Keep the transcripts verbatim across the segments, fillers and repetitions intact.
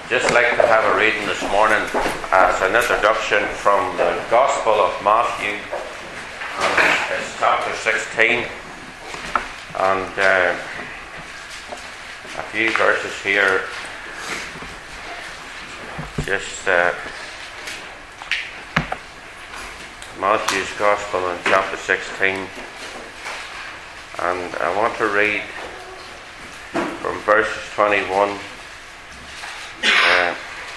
just like to have a reading this morning as an introduction from the Gospel of Matthew. And it's chapter sixteen, and uh, a few verses here. Just uh, Matthew's Gospel in chapter sixteen, and I want to read from verses twenty-one. Uh,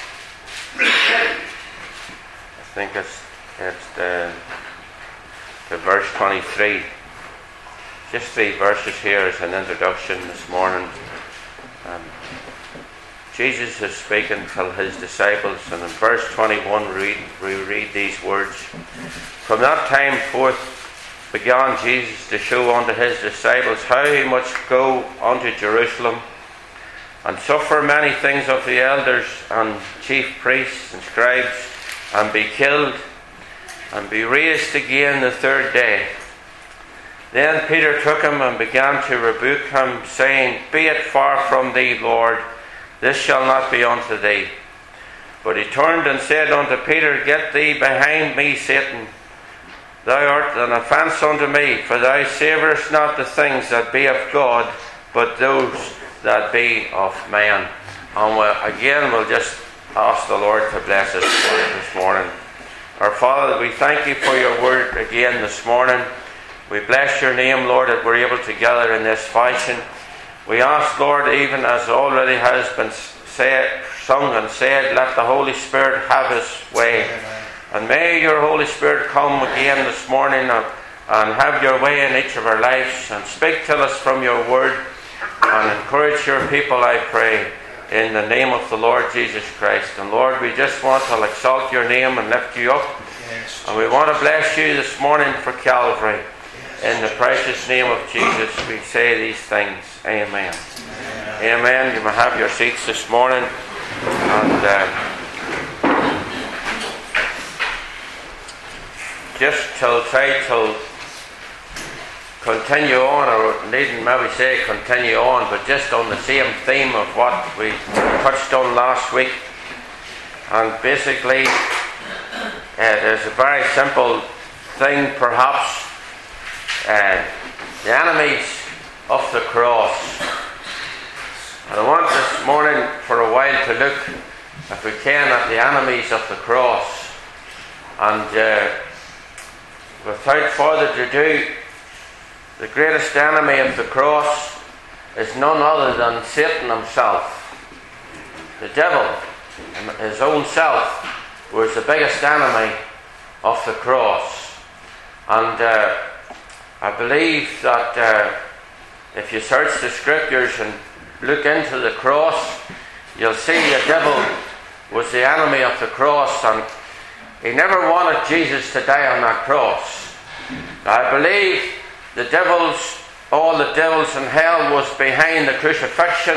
I think it's it's the, the verse twenty-three. Just three verses here as an introduction this morning. Um, Jesus is speaking to his disciples, and in verse twenty-one we read, we read these words. From that time forth began Jesus to show unto his disciples how he must go unto Jerusalem, and suffer many things of the elders and chief priests and scribes, and be killed, and be raised again the third day. Then Peter took him and began to rebuke him, saying, Be it far from thee, Lord, this shall not be unto thee. But he turned and said unto Peter, Get thee behind me, Satan. Thou art an offence unto me, for thou savourest not the things that be of God, but those that be of man. And we'll, again we'll just ask the Lord to bless us this morning. Our Father, we thank you for your word again this morning. We bless your name, Lord, that we're able to gather in this fashion. We ask, Lord, even as already has been said, sung and said, let the Holy Spirit have his way. And may your Holy Spirit come again this morning and, and have your way in each of our lives, and speak to us from your word, and encourage your people, I pray, in the name of the Lord Jesus Christ. And Lord, we just want to exalt your name and lift you up. Yes. And we want to bless you this morning for Calvary. Yes. In the precious name of Jesus, we say these things. Amen. Amen. Amen. You may have your seats this morning. And uh, just till try till continue on, or needn't maybe say continue on, but just on the same theme of what we touched on last week. And basically, it is a very simple thing, perhaps. Uh, the enemies of the cross. And I want this morning for a while to look, if we can, at the enemies of the cross. And uh, without further ado, the greatest enemy of the cross is none other than Satan himself. The devil, his own self, was the biggest enemy of the cross. And uh, I believe that uh, if you search the scriptures and look into the cross, you'll see the devil was the enemy of the cross, and he never wanted Jesus to die on that cross. I believe the devils, all the devils in hell was behind the crucifixion.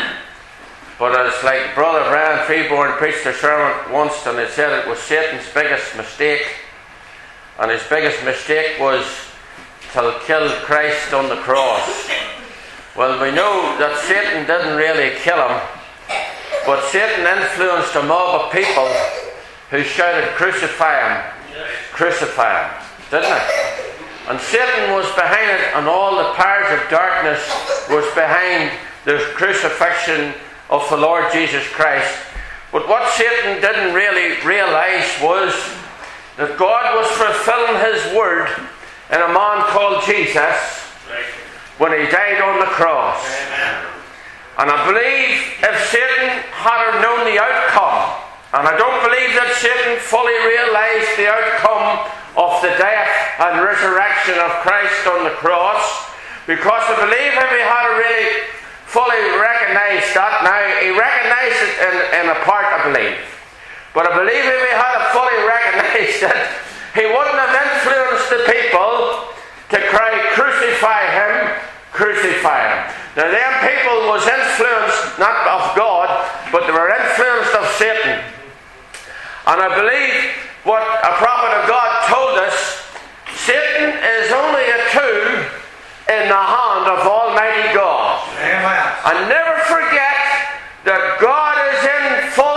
But it's like Brother Brian Freeborn preached a sermon once, and he said it was Satan's biggest mistake. And his biggest mistake was to kill Christ on the cross. Well, we know that Satan didn't really kill him, but Satan influenced a mob of people who shouted, Crucify him, crucify him, didn't it? And Satan was behind it, and all the powers of darkness was behind the crucifixion of the Lord Jesus Christ. But what Satan didn't really realise was that God was fulfilling his word in a man called Jesus when he died on the cross. And I believe if Satan had known the outcome, and I don't believe that Satan fully realised the outcome of the death and resurrection of Christ on the cross, because I believe if he had really fully recognised that, now he recognised it in, in a part, I believe, but I believe if he had fully recognised it, he wouldn't have influenced the people to cry, Crucify him, crucify him. Now them people was influenced not of God, but they were influenced of Satan. And I believe what a prophet of God told us, Satan is only a tool in the hand of Almighty God. Amen. And never forget that God is in full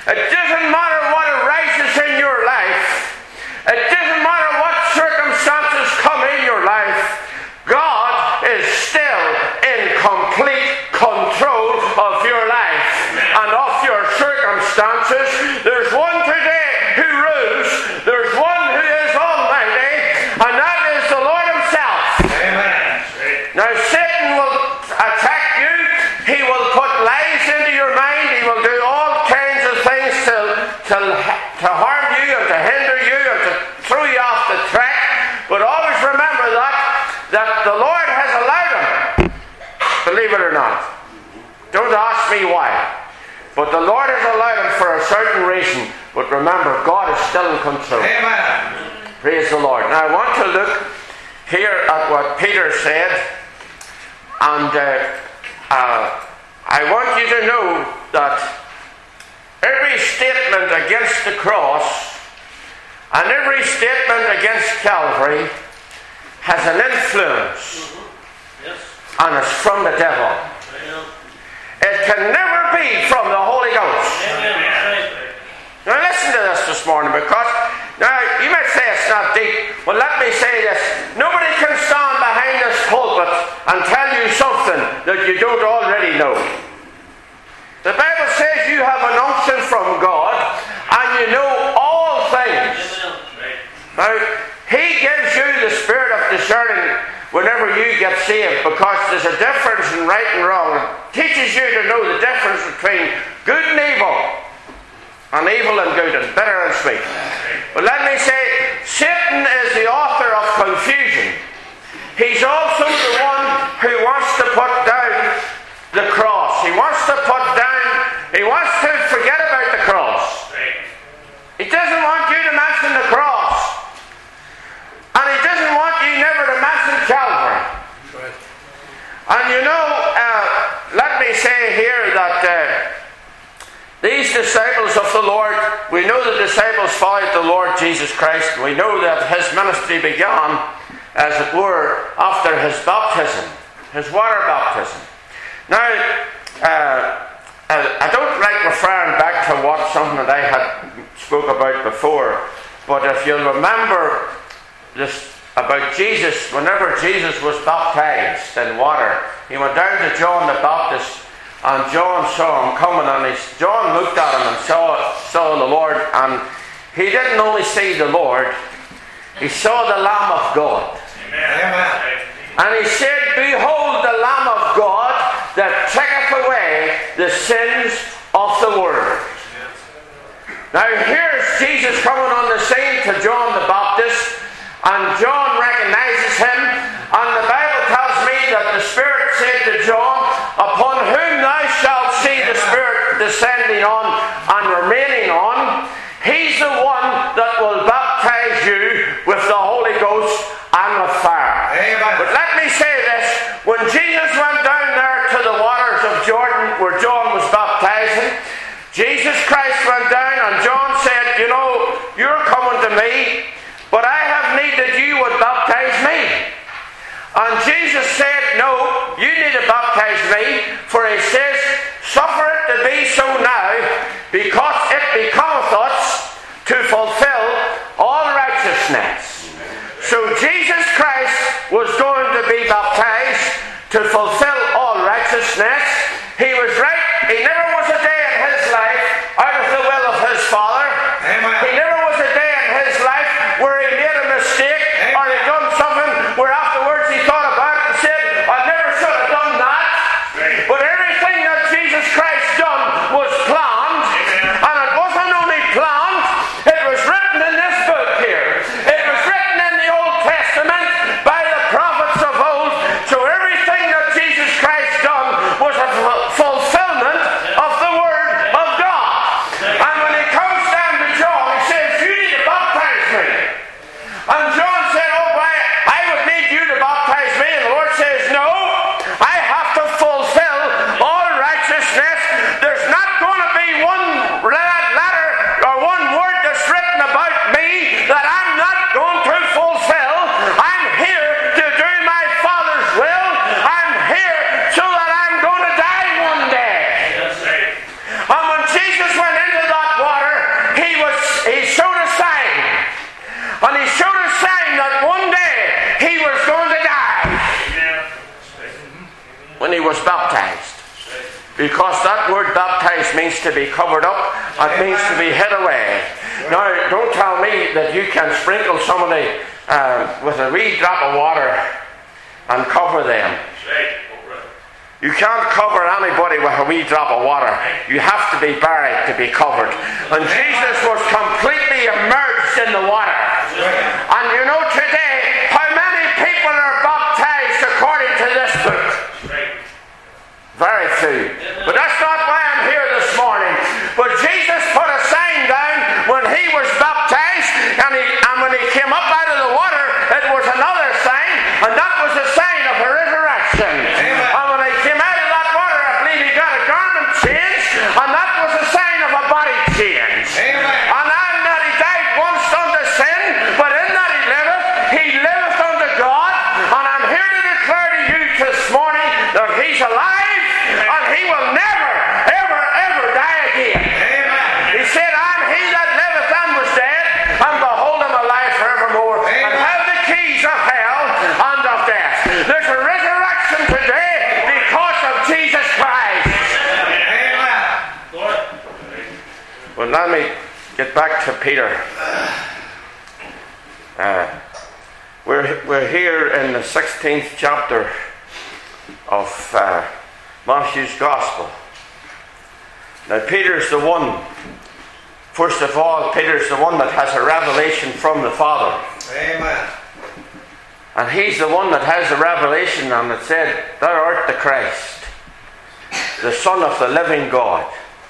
It doesn't matter what arises in your life. It doesn't matter what circumstances come in your life. God is still in complete control of your life and of your circumstances. There's one today who rules. There's one who is almighty, and that is the Lord himself. Amen. Now Satan will attack you. He will put lies into your mind. He will do all kinds of things to, to, to harm you and to hinder you and to throw you off the track. But always remember that, that the Lord has allowed him. Believe it or not. Don't ask me why. But the Lord has allowed him for a certain reason. But remember, God is still in control. Amen. Praise the Lord. Now I want to look here at what Peter said. And uh, uh, I want you to know that every statement against the cross and every statement against Calvary has an influence. Mm-hmm. Yes. And it's from the devil. Amen. It can never be from the Holy Ghost. Amen. Now listen to this this morning, because now you might say it's not deep. Well, let me say this. Nobody can stand behind this pulpit and tell you something that you don't already know. The Bible says you have an unction from God and you know all things. Now, he gives you the spirit of discerning whenever you get saved, because there's a difference in right and wrong. It teaches you to know the difference between good and evil, and evil and good, and bitter and sweet. But let me say, Satan is the author of confusion. He's also the one who wants to put down the cross. He wants to put down, he wants to forget about the cross. He doesn't want you to mention the cross. And he doesn't want you never to mention Calvary. And you know, uh, let me say here that uh, these disciples of the Lord, we know the disciples followed the Lord Jesus Christ. We know that his ministry began, as it were, after his baptism, his water baptism. Now, uh, I don't like referring back to what something that I had spoke about before, but if you'll remember this about Jesus, whenever Jesus was baptized in water, he went down to John the Baptist, and John saw him coming, and he, John looked at him and saw, saw the Lord, and he didn't only see the Lord, he saw the Lamb of God. Amen. And he said, "Behold the Lamb of God that taketh away the sins of the world." Now here's Jesus coming on the scene to John the Baptist, and John recognizes him, and the Bible tells me that the Spirit said to John, "Upon whom thou shalt see the Spirit descending on and remaining on, he's the one that will baptize you with the Holy Ghost and with fire." Amen. But let me say this, when Jesus went down there to the waters of Jordan where John was baptizing, Jesus Christ went down, and John said, "You know, you're coming to me, but I have need that you would baptize me." And Jesus said, "No, you need to baptize me, for he says, suffer it to be so now, because it becometh us to fulfill all righteousness." So Jesus Christ was going to be baptized to fulfill all righteousness. He was right. He never was a day in his life out of the will of his Father. Amen. He never was a day in his life where he made a mistake. Amen. Or he done something where afterwards he thought about it and said, "I never should have done that." Right. But everything that Jesus Christ done was planned. Amen. And it wasn't only planned, it was written in this book here. It was written in the Old Testament by the prophets of old. So everything that Jesus Christ done was a fulfillment And he showed a sign that one day he was going to die when he was baptized. Because that word baptized means to be covered up. It means to be hid away. Now, don't tell me that you can sprinkle somebody uh, with a wee drop of water and cover them. You can't cover anybody with a wee drop of water. You have to be buried to be covered. And Jesus was completely immersed in the water. And you know today, how many people are baptized according to this book? Very few. But that's not why I'm here this morning. But Jesus put a sign down when he was baptized, and, he, and when he came up out of the water, it was another sign, and that was the sign of a resurrection. Amen. And when he came out of that water, I believe he got a garment change, and that was a sign of a body change. Amen. And in that he died once unto sin, but in that he liveth, he liveth unto God. And I'm here to declare to you this morning that he's alive. He will never, ever, ever die again. Amen. He said, I'm he that liveth and was dead, and behold, I'm alive forevermore, Amen. And have the keys of hell and of death. There's a resurrection today because of Jesus Christ. Amen. Well, let me get back to Peter. Uh, we're, we're here in the sixteenth chapter of Uh, Matthew's Gospel. Now Peter's the one, first of all, Peter's the one that has a revelation from the Father. Amen. And he's the one that has the revelation, and it said, Thou art the Christ, the Son of the living God.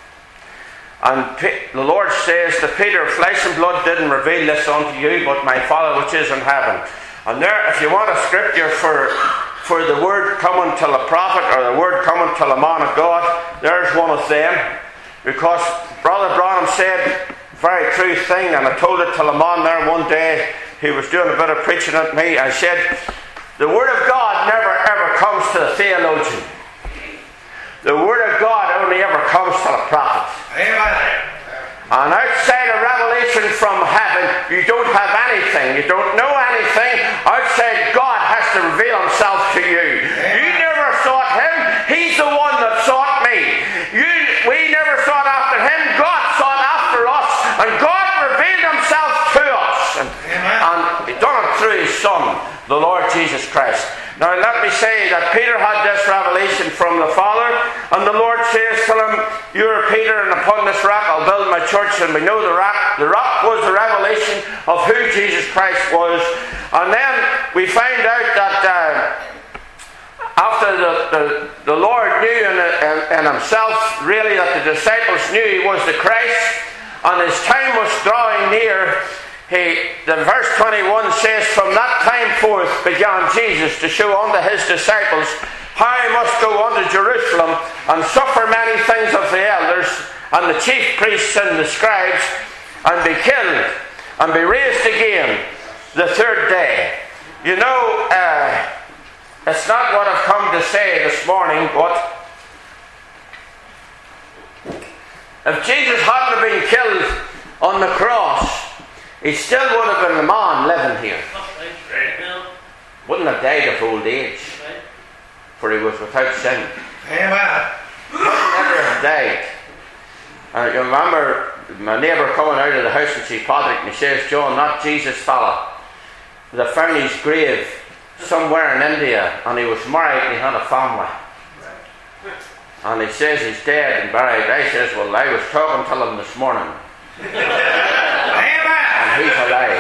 And P- the Lord says to Peter, Flesh and blood didn't reveal this unto you, but my Father which is in heaven. And there, if you want a scripture for For the word coming till a prophet, or the word coming till a man of God, there's one of them. Because Brother Branham said a very true thing, and I told it till a man there one day. He was doing a bit of preaching at me. I said, the word of God never ever comes to the theologian. The word of God only ever comes to the prophet. Amen. And outside of revelation from heaven, you don't have anything. You don't know anything. Outside, God has to reveal himself to you. Amen. You never sought him. He's the one that sought me. You, we never sought after him. God sought after us. And God revealed himself to us. And, and he done it through his Son, the Lord Jesus Christ. Now let me say that Peter had this revelation from the Father, and the Lord says to him, You are Peter, and upon this rock I'll build my church. And we know the rock. The rock was the revelation of who Jesus Christ was. And then we find out that uh, after the, the, the Lord knew in, in, in himself really that the disciples knew he was the Christ, and his time was drawing near. He, the verse twenty-one says, From that time forth began Jesus to show unto his disciples how he must go unto Jerusalem and suffer many things of the elders and the chief priests and the scribes, and be killed and be raised again the third day. You know, uh, it's not what I've come to say this morning, but if Jesus hadn't been killed on the cross, he still would have been a man living here. Wouldn't have died of old age, for he was without sin. Amen. Never have died. And you remember my neighbour coming out of the house and see Patrick, and he says, John, that Jesus fella, they found his grave somewhere in India, and he was married and he had a family. And he says he's dead and buried. I says, well, I was talking to him this morning. And he's alive.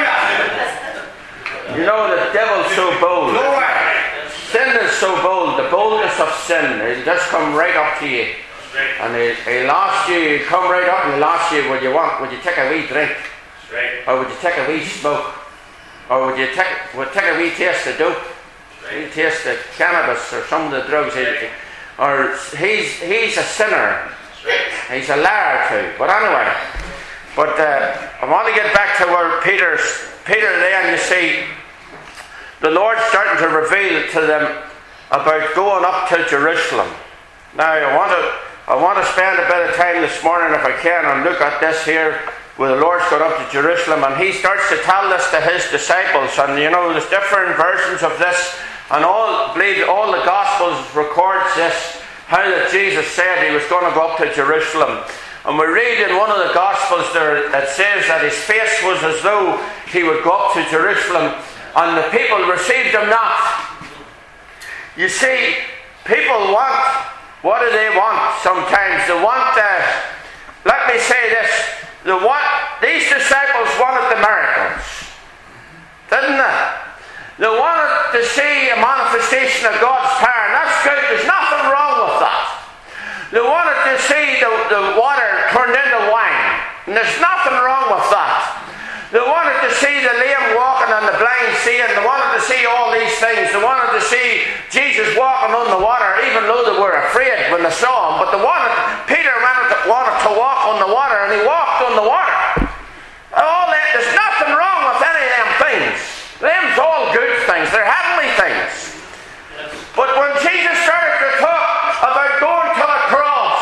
You know, the devil's so bold. Sin is so bold. The boldness of sin. He'll just come right up to you. And he'll, he'll ask you, he'll come right up and he'll ask you, would you want, would you take a wee drink? Or would you take a wee smoke? Or would you take, would take a wee taste of dope? A wee taste of cannabis or some of the drugs? Or he's, he's a sinner. He's a liar too. But anyway, but uh, I want to get back to where Peter's, Peter then, you see, the Lord's starting to reveal to them about going up to Jerusalem. Now I want to I want to spend a bit of time this morning, if I can, and look at this here where the Lord's gone up to Jerusalem, and he starts to tell this to his disciples. And you know, there's different versions of this, and all, I believe all the Gospels records this, how that Jesus said he was going to go up to Jerusalem. And we read in one of the Gospels there, it says that his face was as though he would go up to Jerusalem, and the people received him not. You see, people want, what do they want sometimes? They want, uh, let me say this, they want, these disciples wanted the miracles, didn't they? They wanted to see a manifestation of God's power, and that's good, there's nothing wrong with that. They wanted to see the, the water turned into wine, and there's nothing wrong with that. They wanted to see the lame walking and the blind seeing. They wanted to see all these things. They wanted to see Jesus walking on the water, even though they were afraid when they saw him. But they wanted, Peter wanted to, wanted to walk on the water, and he walked on the water. All that, there's nothing wrong with any of them things. Them's all good things. They're heavenly things. But when Jesus started to talk about going to the cross,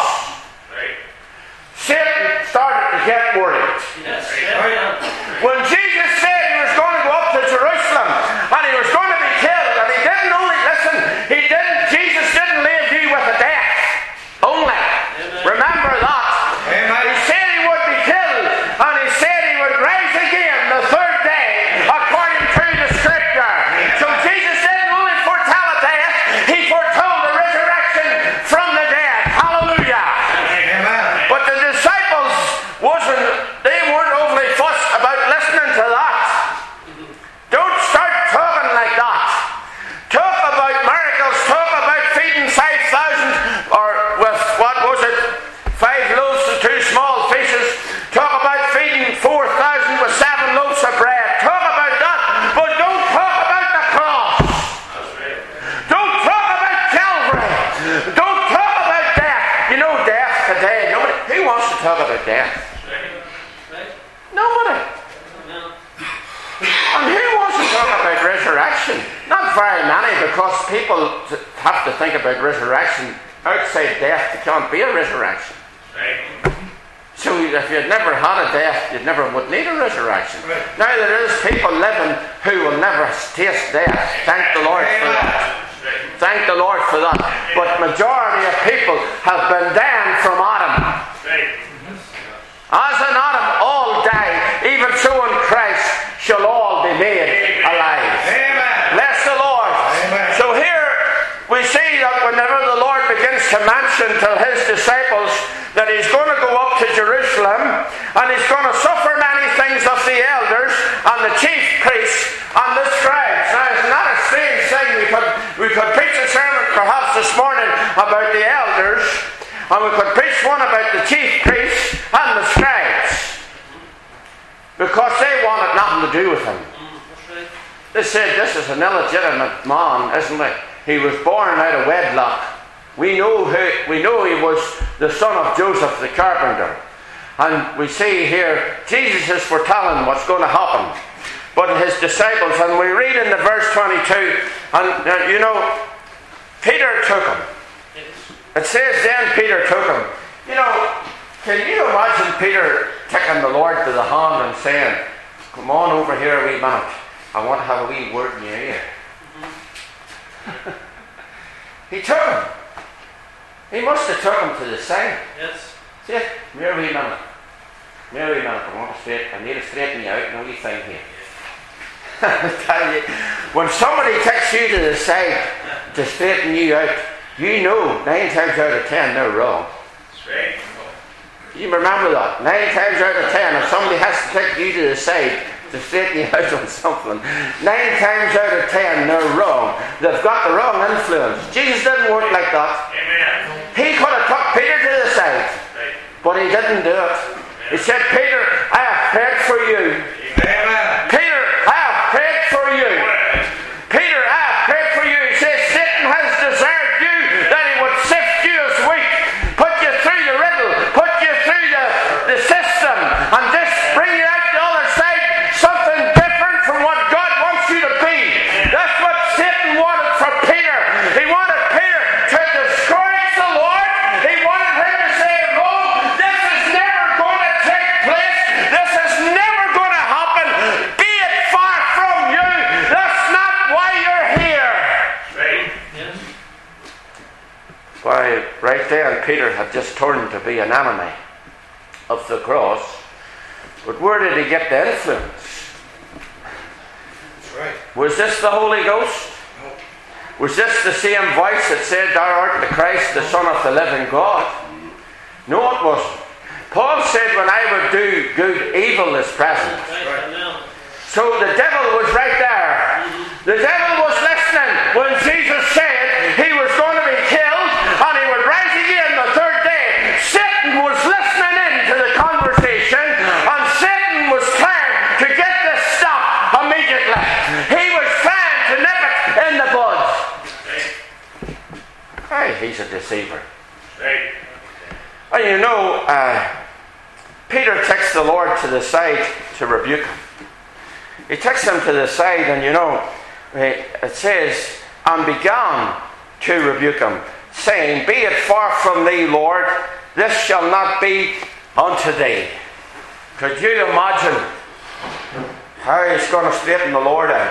Satan started to get worried. Yes. When Jesus said he was going to go up to Jerusalem and he was going to be killed, and he didn't only, listen, he didn't, Jesus didn't leave you with a death only. Amen. Remember that. Amen. He said he would be killed, and he said he would rise again the third day according to the scripture. So Jesus didn't only foretell a death, he foretold the resurrection from the dead. Hallelujah. Amen. But the disciples wasn't, they weren't overly fussed about listening to that. Don't start talking like that. Talk about miracles, talk about feeding five thousand, or with, what was it, five loaves and two small fishes. Talk about feeding four thousand with seven loaves of bread. Talk about that, but don't talk about the cross. Don't talk about Calvary. Don't talk about death. You know death today, nobody, who wants to talk about death? Nobody. And who wants to talk about resurrection? Not very many, because people have to think about resurrection. Outside death, there can't be a resurrection. So if you'd never had a death, you never would need a resurrection. Now there is people living who will never taste death. Thank the Lord for that. Thank the Lord for that. But majority of people have been damned from Adam. As in Adam all die, even so in Christ shall all be made alive. Amen. Bless the Lord. Amen. So here we see that whenever the Lord begins to mention to his disciples that he's going to go up to Jerusalem, and he's going to suffer many things of the elders and the chief priests and the scribes. Now it's not a strange thing. We could, we could preach a sermon perhaps this morning about the elders, and we could preach one about the chief priests and the scribes, because they wanted nothing to do with him. They said, this is an illegitimate man, isn't he? He was born out of wedlock. We know who, we know he was the son of Joseph the carpenter. And we see here, Jesus is foretelling what's going to happen. But his disciples, and we read in the verse twenty-two, and uh, you know, Peter took him. It says then Peter took him. You know, can you imagine Peter taking the Lord to the hand and saying, come on over here a wee minute, I want to have a wee word in your ear. Mm-hmm. He took him. He must have took him to the side. Yes. See, come here a wee minute. Come here a wee minute, I want to straighten, I need to straighten you out, no wee thing here. I tell you, when somebody takes you to the side to straighten you out, you know nine times out of ten they're wrong. Straight. You remember that. Nine times out of ten, if somebody has to take you to the side to straighten you out on something, nine times out of ten they're wrong. They've got the wrong influence. Jesus didn't work like that. Amen. He could have took Peter to the side, but he didn't do it. He said, Peter, I have prayed for you. Amen. Peter, I have prayed for you. Peter, I have prayed for you. He says, Satan has desired you that he would sift you as wheat, put you through the riddle, put you through the, the system, and just bring you out the other side, something different from what God wants you to be. That's what Satan wanted for Peter. He wanted Peter to discourage the Lord. He wanted him to say, no, this is never going to take place. This Peter had just turned to be an enemy of the cross. But where did he get the influence? That's right. Was this the Holy Ghost? No. Was this the same voice that said, "Thou art the Christ, the Son of the living God"? No, it wasn't. Paul said, "When I would do good, evil is present." Right. So the devil was right there. The devil was listening when Jesus said he was going to be killed and he would rise again the third day. Satan was listening in to the conversation, and Satan was trying to get this stopped immediately. He was trying to nip it in the bud. Hey, he's a deceiver. Right. And you know, uh, Peter takes the Lord to the side to rebuke him. He takes him to the side, and you know, it says, and began to rebuke him, saying, "Be it far from thee, Lord, this shall not be unto thee." Could you imagine how he's going to straighten the Lord out?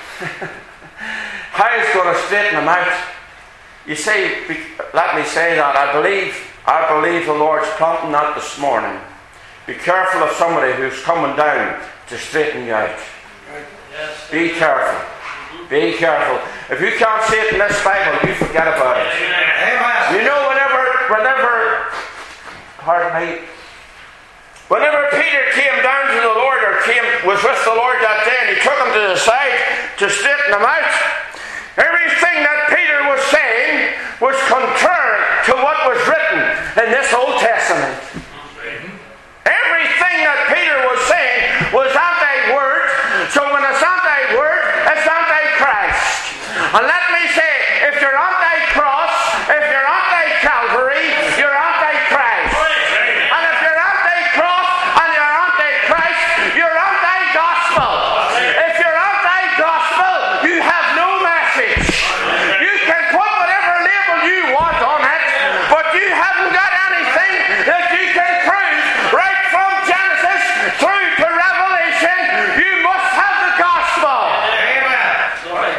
How he's going to straighten him out? You see, let me say that, I believe, I believe the Lord's prompting that this morning. Be careful of somebody who's coming down to straighten you out. Yes. Be careful. Be careful. If you can't see it in this Bible, you forget about it. Amen. You know, whenever, whenever, pardon me, whenever Peter came down to the Lord, or came, was with the Lord that day, and he took him to the side to straighten him out, everything that Peter was saying was contrary to what was written in this Old Testament. Everything that Peter was saying was anti-word. So when it's anti-word, it's anti-Christ. And let me say, if you're anti-cross, if you're anti-Calvary, you're anti-Christ. And if you're anti-cross and you're anti-Christ, you're anti-gospel. If you're anti-gospel, you have no message. You can put whatever label you want on it, but you haven't got anything that you can prove right from Genesis through to Revelation. You must have the gospel. Amen.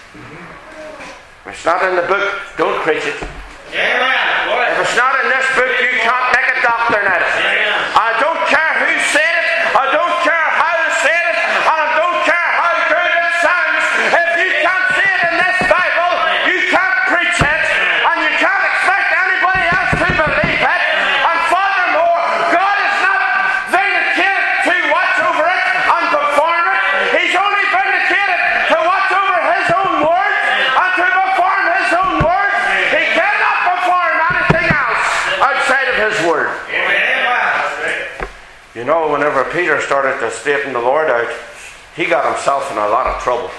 If it's not in the book, don't preach it. Amen. If it's not in this book, you can't make a doctrine out of it. I don't care who said it. I don't care how they said it. And I don't care how good it sounds. If you can't see it in this Bible, you can't preach it. And you can't expect anybody else to believe it. And furthermore, God is not vindicated to watch over it and perform it. He's only vindicated to watch over His own word and to perform His own word. He cannot perform anything else outside of His word. You know, whenever Peter started to straighten the Lord out, he got himself in a lot of trouble.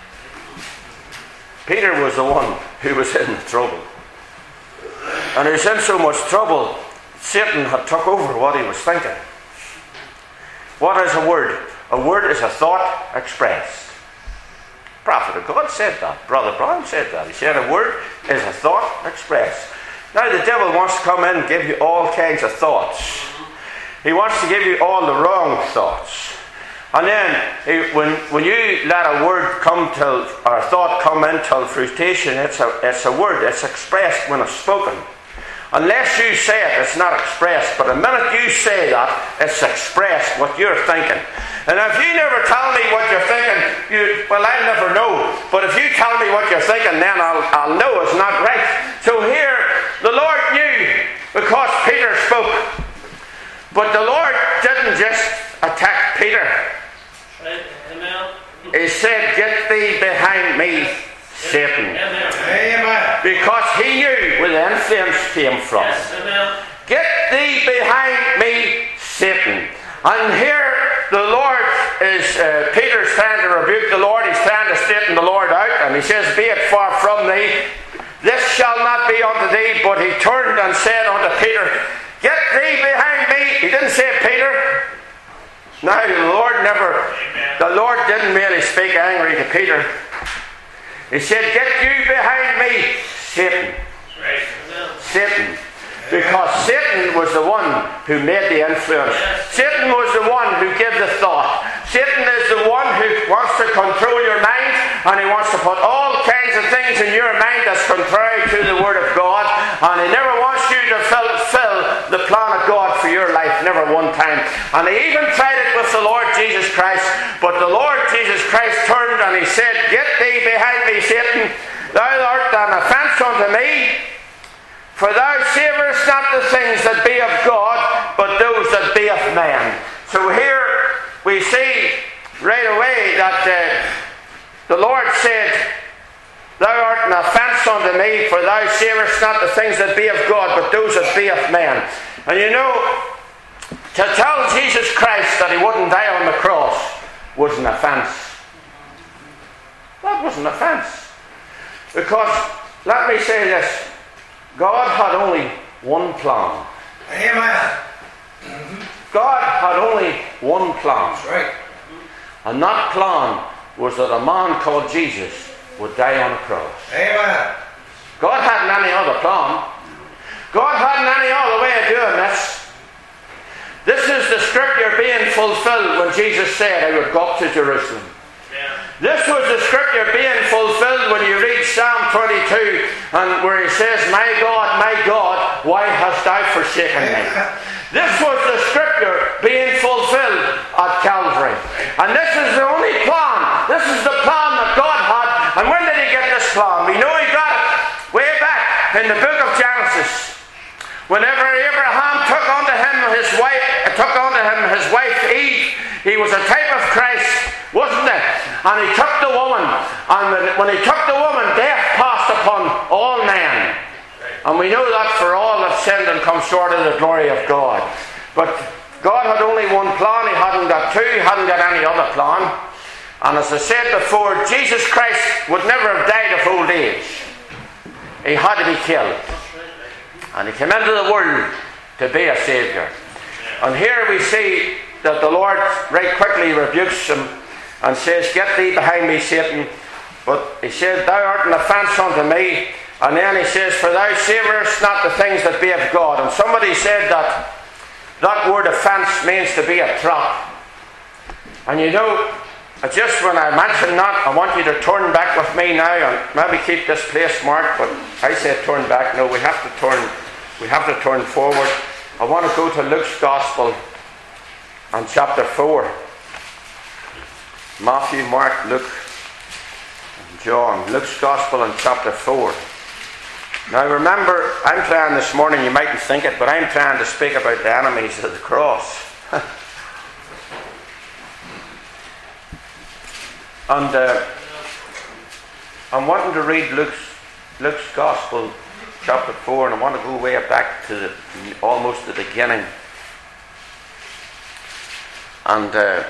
Peter was the one who was in the trouble. And he was in so much trouble, Satan had took over what he was thinking. What is a word? A word is a thought expressed. The prophet of God said that. Brother Brown said that. He said a word is a thought expressed. Now the devil wants to come in and give you all kinds of thoughts. He wants to give you all the wrong thoughts. And then he, when, when you let a word come till, or a thought come into fruition, it's a, it's a word. It's expressed when it's spoken. Unless you say it, it's not expressed. But the minute you say that, it's expressed what you're thinking. And if you never tell me what you're thinking, you, well, I'll never know. But if you tell me what you're thinking, then I'll, I'll know it's not right. So here, the Lord knew because Peter spoke. But the Lord didn't just attack Peter. He said, "Get thee behind me, Satan." Amen. Because he knew where the influence came from. Get thee behind me, Satan. And here the Lord is, uh, Peter's trying to rebuke the Lord. He's trying to straighten the Lord out. And he says, "Be it far from thee. This shall not be unto thee." But he turned and said unto Peter, "Get thee behind me." He didn't say Peter. Now the Lord never, the Lord didn't really speak angry to Peter. He said, "Get you behind me, Satan." Satan. Because Satan was the one who made the influence. Satan was the one who gave the thought. Satan is the one who wants to control your mind, and he wants to put all kinds of things in your mind that's contrary to the Word of God, and he never wants you to the plan of God for your life, never one time. And he even tried it with the Lord Jesus Christ. But the Lord Jesus Christ turned and he said, "Get thee behind me, Satan. Thou art an offence unto me. For thou savourest not the things that be of God, but those that be of man." So here we see right away that uh, the Lord said, "Thou art an offence unto me, for thou savourest not the things that be of God, but those that be of men." And you know, to tell Jesus Christ that he wouldn't die on the cross was an offence. That was an offence. Because, let me say this, God had only one plan. Amen. God had only one plan. That's right. And that plan was that a man called Jesus would die on a cross. Amen. God hadn't any other plan. God hadn't any other way of doing this. This is the scripture being fulfilled when Jesus said, "I would go up to Jerusalem." Yeah. This was the scripture being fulfilled when you read Psalm twenty-two, and where he says, "My God, my God, why hast thou forsaken me?" This was the scripture being fulfilled at Calvary. And this is the only plan. This is the plan that God had. And when did he get this plan? We know he got it way back in the book of Genesis. Whenever Abraham took unto him his wife, took unto him his wife Eve, he was a type of Christ, wasn't it? And he took the woman, and when he took the woman, death passed upon all men. And we know that for all have sinned and come short of the glory of God. But God had only one plan. He hadn't got two. He hadn't got any other plan. And as I said before, Jesus Christ would never have died of old age. He had to be killed. And he came into the world to be a Saviour. And here we see that the Lord right quickly rebukes him and says, "Get thee behind me, Satan." But he says, "Thou art an offence unto me." And then he says, "For thou savourest not the things that be of God." And somebody said that that word offence means to be a trap. And you know, just when I mention that, I want you to turn back with me now and maybe keep this place marked, but I say turn back. No, we have to turn, we have to turn forward. I want to go to Luke's Gospel and chapter four. Matthew, Mark, Luke, and John. Luke's Gospel and chapter four. Now remember, I'm trying this morning, you mightn't think it, but I'm trying to speak about the enemies of the cross. and uh, I'm wanting to read Luke's, Luke's Gospel, chapter four, and I want to go way back to the, almost the beginning. And uh,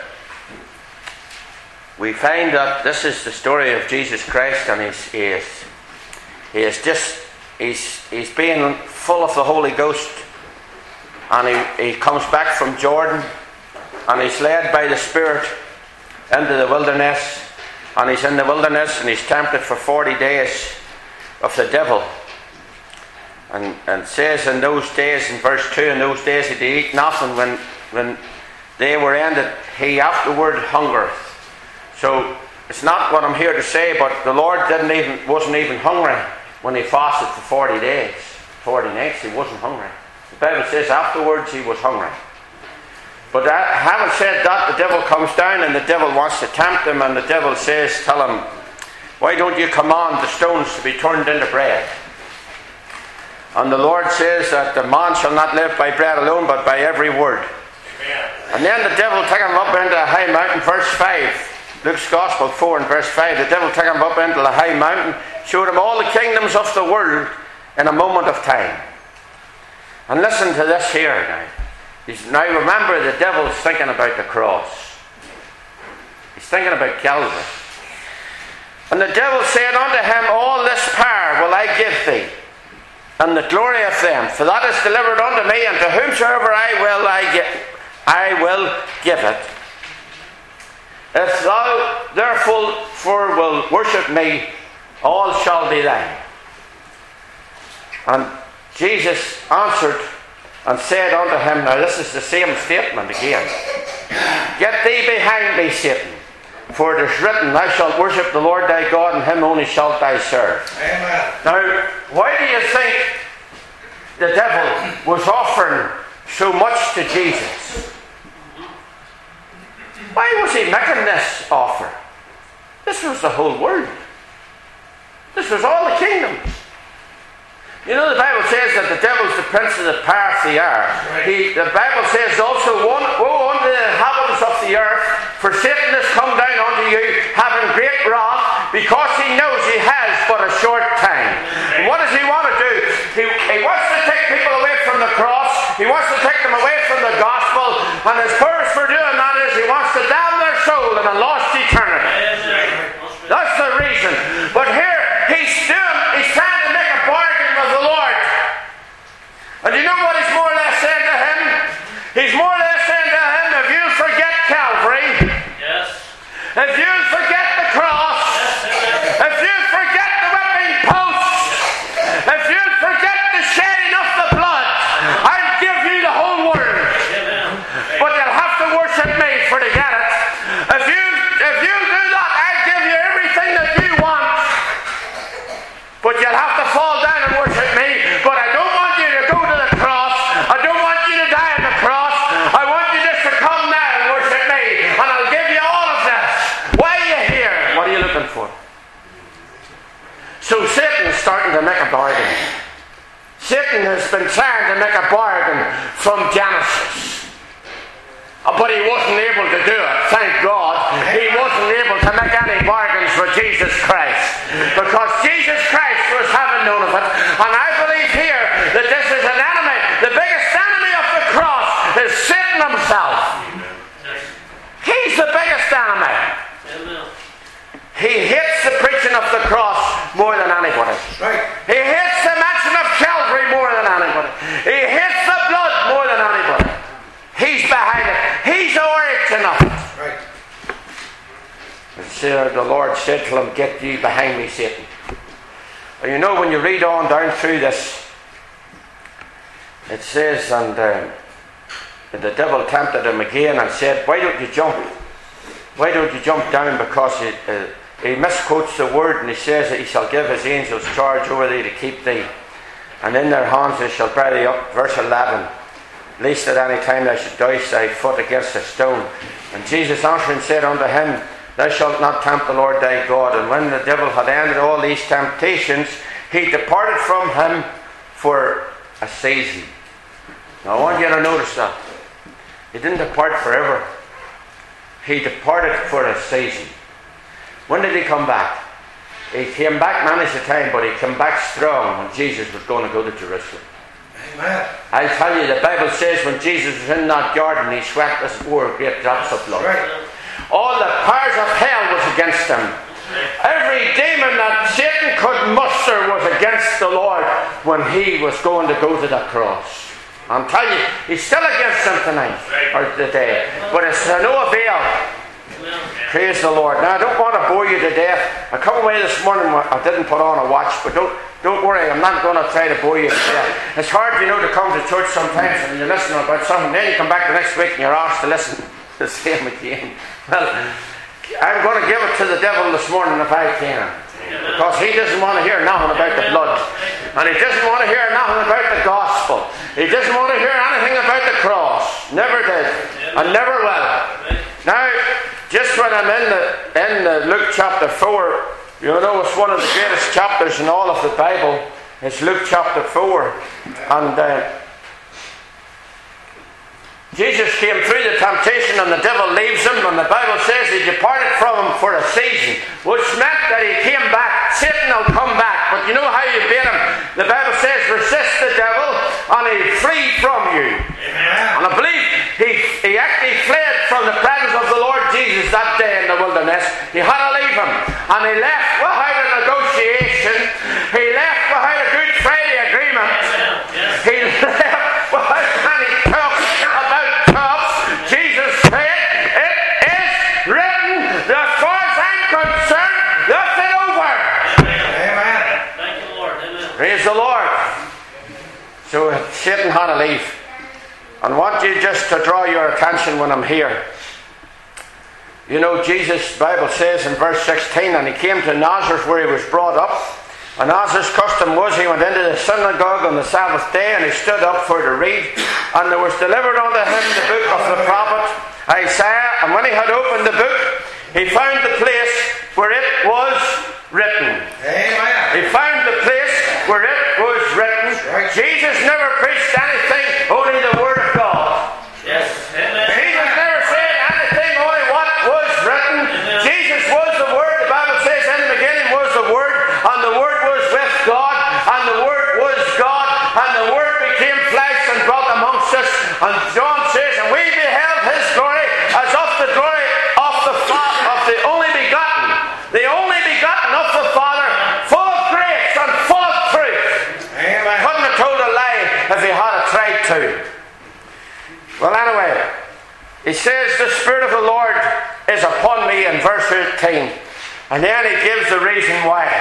we find that this is the story of Jesus Christ, and he's, he is, he is just, he's, he's being full of the Holy Ghost, and he, he comes back from Jordan, and he's led by the Spirit into the wilderness, and he's in the wilderness, and he's tempted for forty days of the devil. And, and says in those days, in verse two, in those days he did eat nothing. When, when they were ended, he afterward hungereth. So it's not what I'm here to say, but the Lord didn't even wasn't even hungry when he fasted for forty days, forty nights. He wasn't hungry. The Bible says afterwards he was hungry. But I haven't said that. The devil comes down and the devil wants to tempt him, and the devil says, tell him, "Why don't you command the stones to be turned into bread?" And the Lord says that the man shall not live by bread alone, but by every word. Amen. And then the devil took him up into a high mountain, verse five. Luke's Gospel four and verse five. The devil took him up into the high mountain, showed him all the kingdoms of the world in a moment of time. And listen to this here now. He's, now remember, the devil's thinking about the cross. He's thinking about Calvary. And the devil said unto him, "All this power will I give thee, and the glory of them, for that is delivered unto me, and to whomsoever I will I give, I will give it. If thou therefore will worship me, all shall be thine." And Jesus answered and said unto him, now this is the same statement again, "Get thee behind me, Satan, for it is written, Thou shalt worship the Lord thy God, and him only shalt thou serve." Amen. Now, why do you think the devil was offering so much to Jesus? Why was he making this offer? This was the whole world. This was all the kingdoms. You know, the Bible says that the devil is the prince of the power of the air. He, the Bible says also, woe unto the inhabitants of the earth, for Satan has come down unto you, having great wrath, because he knows he has but a short time. And what does he want to do? He, he wants to take people away from the cross. He wants to take them away from the gospel. And his purpose for doing that is he wants to damn their soul in a lost eternity. That's the reason. But here, he's doing, he's trying to make a bargain with the Lord. And you know what he's more or less saying to him? He's more or less saying to him, if you forget Calvary, yes. If you forget the cross, yes. If you forget the whipping post, yes. If you forget the shedding of the blood, I'll give you the whole world. Amen. But you'll have to worship me for to get it. If you, if you do that, I'll give you everything that you want. But you'll have to fall down and worship me. But I don't want you to go to the cross. I don't want you to die on the cross. I want you just to come now and worship me. And I'll give you all of this. Why are you here? What are you looking for? So Satan's starting to make a bargain. Satan has been trying to make a bargain from Genesis. But he wasn't able to do it, thank God. He wasn't able to make any bargains for Jesus Christ. Because Jesus Christ was having known of it. And I believe here that this is an enemy. The biggest enemy of the cross is Satan himself. He's the biggest enemy. He hates the preaching of the cross more than anybody. He hates the mention of Calvary more than anybody. He hates the blood more than anybody. He's behind it. He's the origin of it. Right. And so the Lord said to him, get ye behind me, Satan. And you know, when you read on down through this, it says, and um, the devil tempted him again and said, why don't you jump? Why don't you jump down? Because he, uh, he misquotes the word, and he says that he shall give his angels charge over thee to keep thee. And in their hands they shall bear thee up. Verse eleven. Lest at any time thou should dash thy foot against a stone. And Jesus answering said unto him, thou shalt not tempt the Lord thy God. And when the devil had ended all these temptations, he departed from him for a season. Now I want you to notice that. He didn't depart forever. He departed for a season. When did he come back? He came back many a time, but he came back strong when Jesus was going to go to Jerusalem. Amen. I'll tell you, the Bible says when Jesus was in that garden, he sweat as four great drops of blood. Right. All the powers of hell was against him. Every demon that Satan could muster was against the Lord when he was going to go to the cross. I'm telling you, he's still against them tonight, or today. But it's to no avail. Praise the Lord. Now, I don't want to bore you to death. I come away this morning, I didn't put on a watch, but don't don't worry, I'm not going to try to bore you to death. It's hard, you know, to come to church sometimes and you're listening about something, then you come back the next week and you're asked to listen to the same again. Well, I'm going to give it to the devil this morning if I can. Because he doesn't want to hear nothing about the blood. And he doesn't want to hear nothing about the gospel. He doesn't want to hear anything about the cross. Never did. And never will. Now, just when I'm in the, in the Luke chapter four, you know, it's one of the greatest chapters in all of the Bible. It's Luke chapter four. And uh, Jesus came through the temptation and the devil leaves him, and the Bible says he departed from him for a season, which meant that he came back. Satan will come back, but you know how you beat him? The Bible says resist the devil and he'll flee from you. Amen. And I believe he, he actually fled from the presence of the Lord Jesus that day in the wilderness. He had to leave him, and he left without a negotiation. He left without a Good Friday agreement. Yes. He left without any talk about talks. Jesus said, it is written, as far as I'm concerned, that's it over. Amen. Thank you, Lord. Amen. Praise the Lord. So Satan had to leave. And I want you just to draw your attention when I'm here. You know, Jesus, the Bible says in verse sixteen, and he came to Nazareth where he was brought up, And as his custom was, he went into the synagogue on the Sabbath day, and he stood up for to read. And there was delivered unto him the book of the prophet Isaiah. And when he had opened the book, he found the place where it was written. Amen. He found the place where it was written. Right. Jesus never preached anything, only the Word of God. Yes. Amen. Jesus never said anything, only what was written. Amen. Jesus was the Word. The Bible says in the beginning was the Word, and the Word was with God, and the Word was God, and the Word became flesh and dwelt amongst us. And John says, and we beheld his glory as of the glory of the Father, of the only begotten, the only begotten of the Father, full of grace and full of truth. Amen. Couldn't have told a lie if he had tried to. Well, anyway, he says the Spirit of the Lord is upon me in verse eighteen. And then he gives the reason why.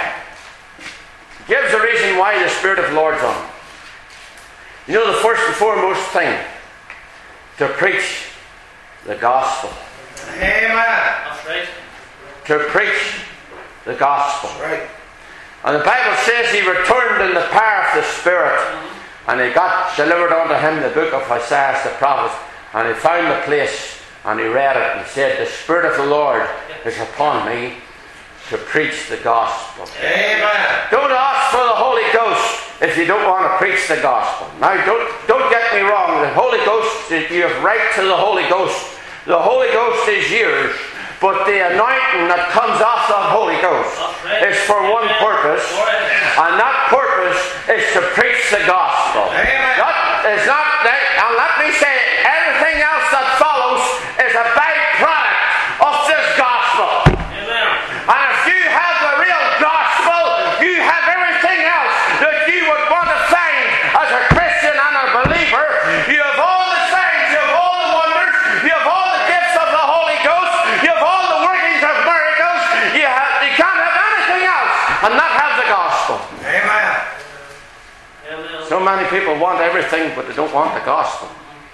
He gives the reason why the Spirit of the Lord's on him. You know, the first and foremost thing, to preach the gospel. Amen. That's right. To preach the gospel. That's right. And the Bible says he returned in the power of the Spirit, and he got delivered unto him the book of Isaiah the prophet, and he found the place, and he read it, and he said, the Spirit of the Lord is upon me to preach the gospel. Amen. Don't ask for the Holy Ghost if you don't want to preach the gospel. Now, don't, don't get me wrong. The Holy Ghost, you have right to the Holy Ghost. The Holy Ghost is yours. But the anointing that comes off the Holy Ghost is for one purpose. And that purpose is to preach the gospel. Amen. That is not, and let me say, everything else that follows is a byproduct of this gospel. And if you have the real gospel, you have everything else that you would want to find as a Christian and a believer. You have all the signs, you have all the wonders, you have all the gifts of the Holy Ghost, you have all the workings of miracles. You, have, you can't have anything else and not have the gospel. Amen. So many people want everything, but they don't want the gospel.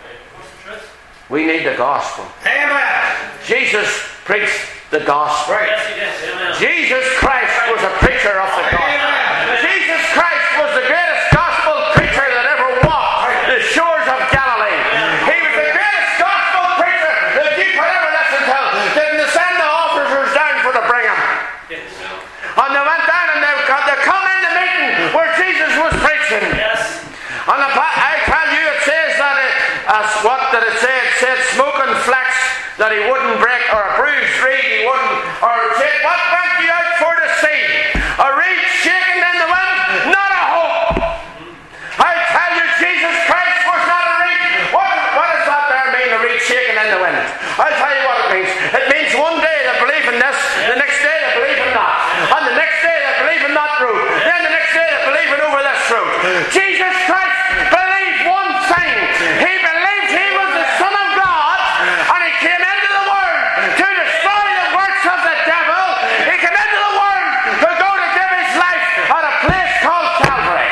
We need the gospel. Amen. Jesus preached the gospel. Right. Jesus Christ was a preacher of the gospel. Amen. Jesus Christ was the greatest gospel preacher that ever walked the shores of Galilee. He was the greatest gospel preacher that you could ever listen to. Didn't send the officers down for to bring him. And they went down and they, they come in the meeting where Jesus was preaching. Yes. And I tell you, it says that it, as what did it say? It said smoking flax that he wouldn't break, or a bruised reed he wouldn't, or it said, what went you out for to see? A reed shaking in the wind? Not a hope. I tell you, Jesus Christ was not a reed. What, what does that there mean, a reed shaking in the wind? I'll tell you what it means. It means one day they believe in this, the next day they believe in that, and the next day they believe in that route, then the next day they believe in over this route. Jesus Christ believed one thing. He believed he was the Son of God, and he came into the world to destroy the works of the devil. He came into the world to go to give his life at a place called Calvary.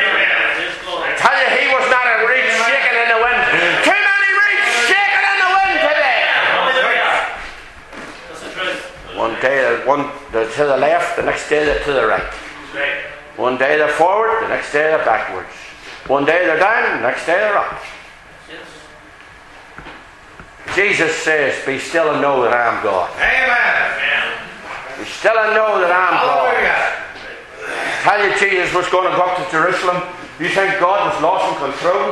I tell you, he was not a reed shaking in the wind. Too many reeds shaking in the wind today. One day they're, one, they're to the left, the next day they're to the right. One day they're forward, the next day they're backwards. One day they're down, the next day they're up. Jesus says, be still and know that I am God. Amen. Be still and know that I am God. Hallelujah. Tell you Jesus was going to go up to Jerusalem. You think God was lost in control?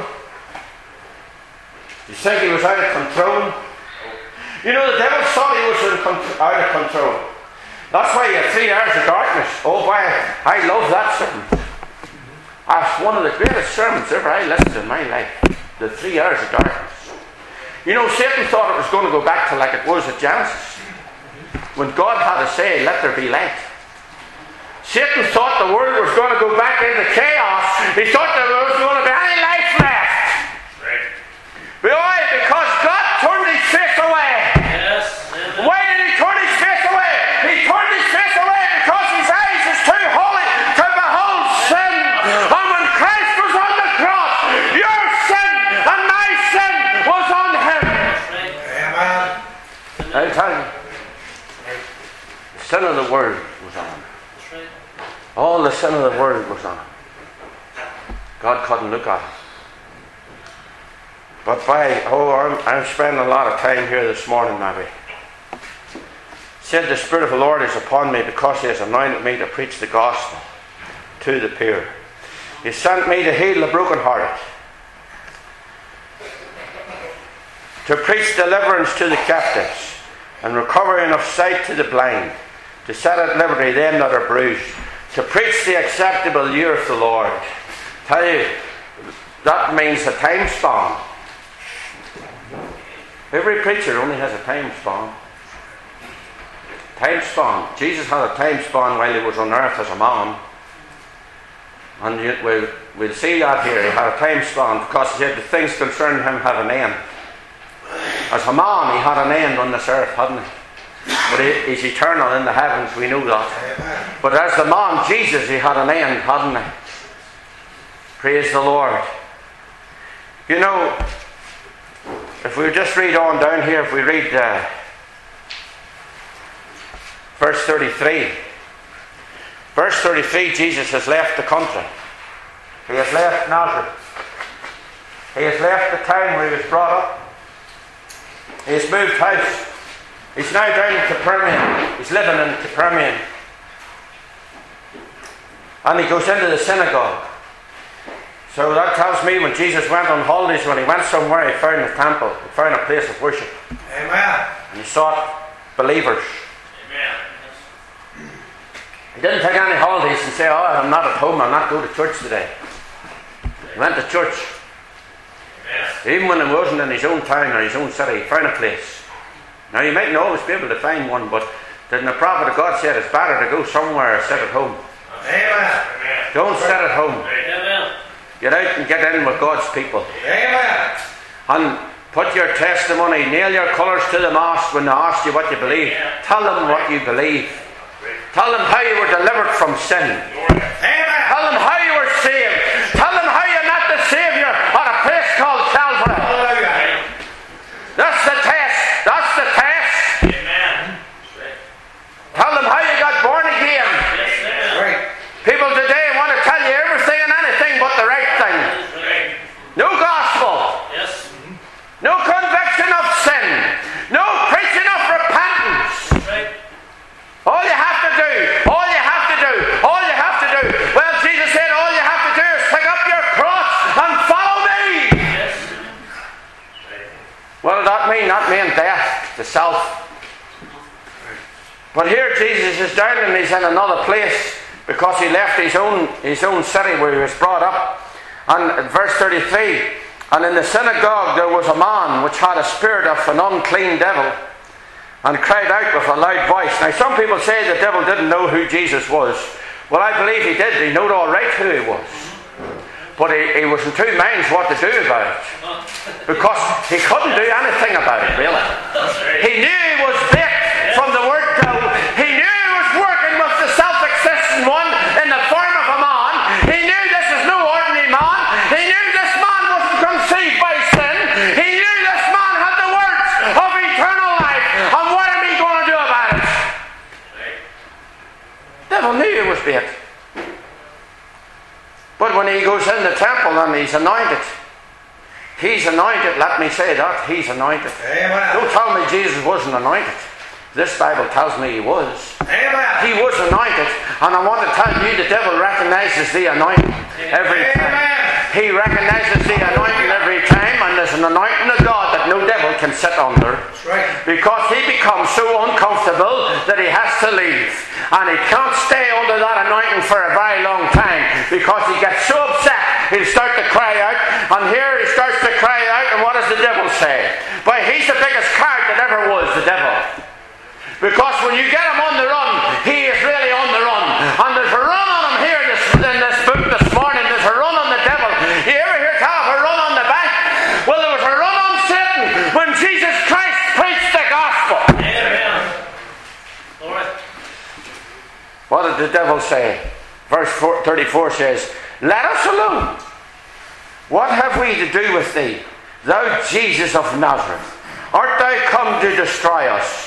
You think he was out of control? You know, the devil thought he was in con- out of control. That's why you had three hours of darkness. Oh boy, I love that sermon. That's one of the greatest sermons ever I listened to in my life. The three hours of darkness. You know, Satan thought it was going to go back to like it was at Genesis, when God had to say, let there be light. Satan thought the world was going to go back into chaos. He thought there wasn't going to be any life left. Right. Why? Because God turned his face away. Yes. Why did he turn his face away? He turned his face away because his eyes is too holy to behold sin. And when Christ was on the cross, your sin and my sin was on him. Amen. I tell you, the sin of the world was on him. All the sin of the world was on him. God couldn't look at him. But by, oh, I'm, I'm spending a lot of time here this morning, maybe. Said, the Spirit of the Lord is upon me because He has anointed me to preach the gospel to the poor. He sent me to heal the brokenhearted, to preach deliverance to the captives, and recovering of sight to the blind, to set at liberty them that are bruised, to preach the acceptable year of the Lord. Tell you, that means a time span. Every preacher only has a time span. Time span. Jesus had a time span while He was on earth as a man. And you, we'll, we'll see that here. He had a time span because He said the things concerning Him have an end. As a man, He had an end on this earth, hadn't He? But He, He's eternal in the heavens, we know that. But as the man, Jesus, He had an end, hadn't He? Praise the Lord. You know, if we just read on down here, if we read uh, verse thirty-three. Verse thirty-three, Jesus has left the country. He has left Nazareth. He has left the town where He was brought up. He has moved house. He's now down in Capernaum. He's living in Capernaum. And he goes into the synagogue. So that tells me when Jesus went on holidays, when He went somewhere, He found a temple. He found a place of worship. Amen. And He sought believers. Amen. He didn't take any holidays and say, oh, I'm not at home, I'll not go to church today. He went to church. Amen. Even when he wasn't in his own town or his own city, he found a place. Now you mightn't always be able to find one, but didn't the prophet of God said it's better to go somewhere or sit at home? Amen. Don't sit at home. Amen. Get out and get in with God's people. Amen. And put your testimony, nail your colours to the mast when they ask you what you believe. Tell them what you believe. Tell them how you were delivered from sin. Amen. Tell them how you were saved. Tell them how you met the Saviour at a place called Calvary. Hallelujah. That's the test. That's the test. Amen. Tell them how you got born again. Yes, amen. Right. People today want to tell you everything and anything but the right thing. Right. No gospel. Yes. No conviction of sin. No preaching of repentance. Right. All you have to do, all you have to do, all you have to do. Well, Jesus said all you have to do is pick up your cross and follow me. Yes. What did that mean? That meant death to self. But here Jesus is down and He's in another place because He left his own, his own city where He was brought up. And in verse thirty-three, and in the synagogue there was a man which had a spirit of an unclean devil, and cried out with a loud voice. Now some people say the devil didn't know who Jesus was. Well, I believe he did. He knew all right who He was. But he, he was in two minds what to do about it. Because he couldn't do anything about it, really. He knew he was bit from the word go. He knew he was working with the self-existent one in the form of a man. He knew this is no ordinary man. He knew this man wasn't conceived by sin. He knew this man had the words of eternal life. And what am he going to do about it? The devil knew he was bit. But when he goes in the temple and he's anointed, he's anointed, let me say that, he's anointed. Amen. Don't tell me Jesus wasn't anointed. This Bible tells me He was. Amen. He was anointed, and I want to tell you the devil recognizes the anointing every time. Amen. He recognizes the anointing every time, and there's an anointing of God that no devil can sit under. That's right. Because he becomes so uncomfortable that he has to leave. And he can't stay under that anointing for a very long time because he gets so upset he'll start to cry out. And here he starts to cry out, and what does the devil say? But he's the biggest coward that ever was, the devil. Because when you get him on the run, he is really on the run. And there's a run on him here this, in this book this morning. There's a run on the devil. You ever hear tell of a run on the bank? Well, there was a run on Satan when Jesus Christ preached the gospel. Amen. Lord. What did the devil say? Verse thirty-four says, let us alone. What have we to do with thee, thou Jesus of Nazareth? Art thou come to destroy us?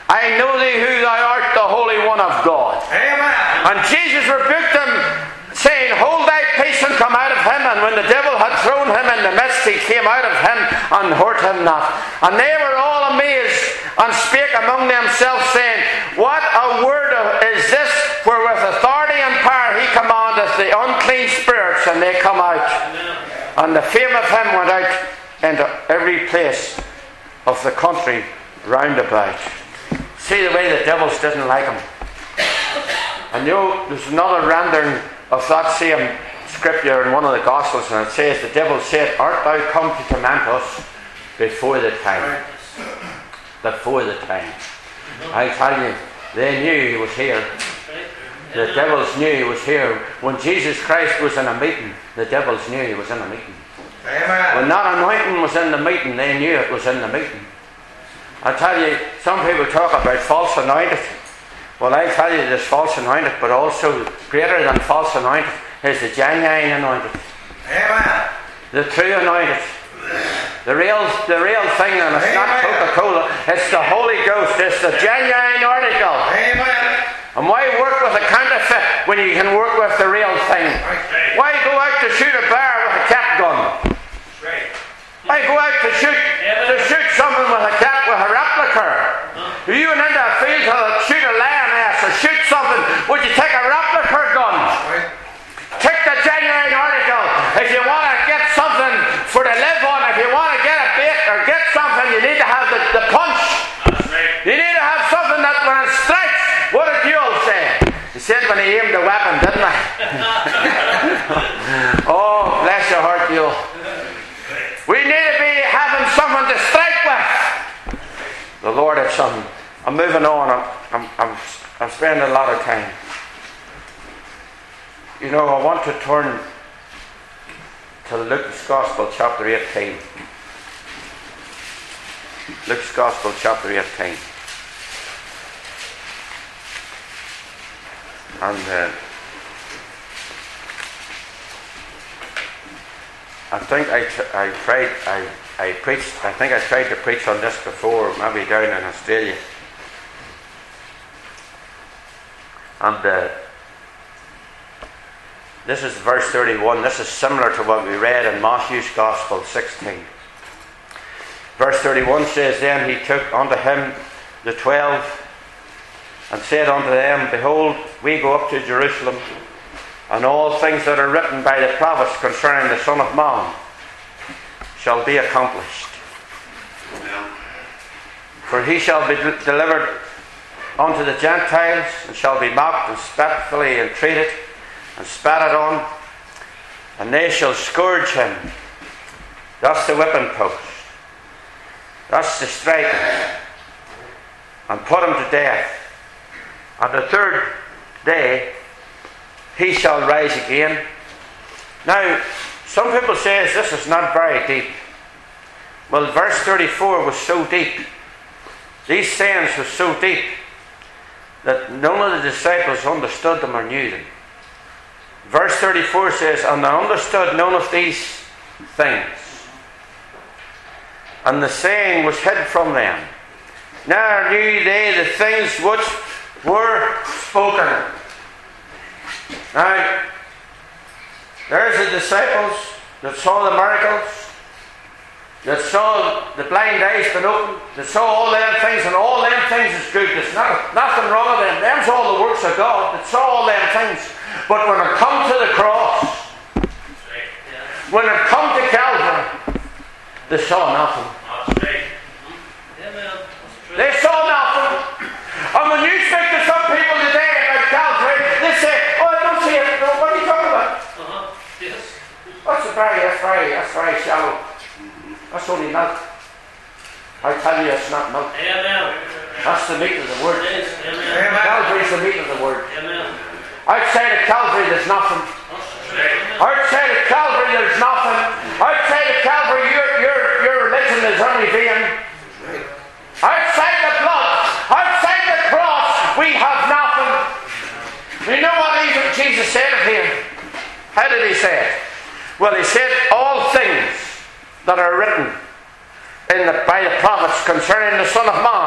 I know thee who thou art, the Holy One of God. Amen. And Jesus rebuked them, saying, Hold thy peace and come out of him. And when the devil had thrown him in the midst, he came out of him and hurt him not. And they were all amazed and spake among themselves, saying, What a word is this, where with authority and power he commandeth the unclean spirits, and they come out. And the fame of him went out into every place of the country round about. See the way the devils didn't like him. And you know, there's another rendering of that same scripture in one of the Gospels, and it says, the devil said, Art thou come to torment us before the time? Before the time. I tell you, they knew he was here. The devils knew he was here. When Jesus Christ was in a meeting, the devils knew he was in a meeting. Amen. When that anointing was in the meeting, they knew it was in the meeting. I tell you, some people talk about false anointed. Well, I tell you, there's false anointed, but also greater than false anointed is the genuine anointed. Amen. The true anointed. The real, the real thing, and it's not Coca-Cola, it's the Holy Ghost, it's the genuine article. Amen. And why work with a counterfeit when you can work with the real thing? Why go out to shoot a bear with a cat gun? Why go out to shoot to shoot someone with a cat with a replica? If you went into a field to shoot a lioness or shoot something, would you take a replica gun? Take the genuine article. If you want to get something for to live on, if you want to get a bait or get something, you need to have the, the punch. You need to have something that when it strikes, what did Joel say? He said when he aimed the weapon, didn't I? Oh, bless your heart, Joel. We need to be having something to strike with. The Lord had something. I'm moving on. I'm, I'm, I'm, I'm spending a lot of time. You know, I want to turn to Luke's Gospel, chapter eighteen. Luke's Gospel, chapter eighteen. And uh, I think I, t- I tried, I, I preached, I think I tried to preach on this before, maybe down in Australia. And uh, this is verse thirty-one. This is similar to what we read in Matthew's Gospel sixteen. Verse thirty-one says, Then he took unto him the twelve, and said unto them, Behold, we go up to Jerusalem, and all things that are written by the prophets concerning the Son of Man shall be accomplished. For he shall be d- delivered unto the Gentiles, and shall be mocked and spitefully entreated, and spat on, and they shall scourge him. That's the whipping post. That's the striking. And put him to death. On the third day he shall rise again. Now, some people say this is not very deep. Well, verse thirty-four was so deep. These sayings were so deep that none of the disciples understood them or knew them. Verse thirty-four says, And they understood none of these things, and the saying was hid from them. Now knew they the things which were spoken. Now, there's the disciples that saw the miracles, that saw the blind eyes been opened, that saw all them things, and all them things is good. There's not, nothing wrong with them. Them's all the works of God that saw all them things. But when it come to the cross, when it come to Calvary, they saw nothing. They saw nothing. And when you speak to some people today about Calvary, they say, Oh, I don't see it. No, what are you talking about? Uh-huh. Yes. That's a very, that's very, that's very shallow. That's only milk. I tell you, it's not milk. Amen. That's the meat of the word. It is. Amen. Calvary's the meat of the word. Amen. Outside of Calvary, there's nothing. Outside of Calvary, there's nothing. Outside of Calvary, your your your religion is only vain. Outside the blood, outside the cross, we have nothing. You know what even Jesus said of him? How did he say it? Well, he said, all things that are written in the, by the prophets concerning the Son of Man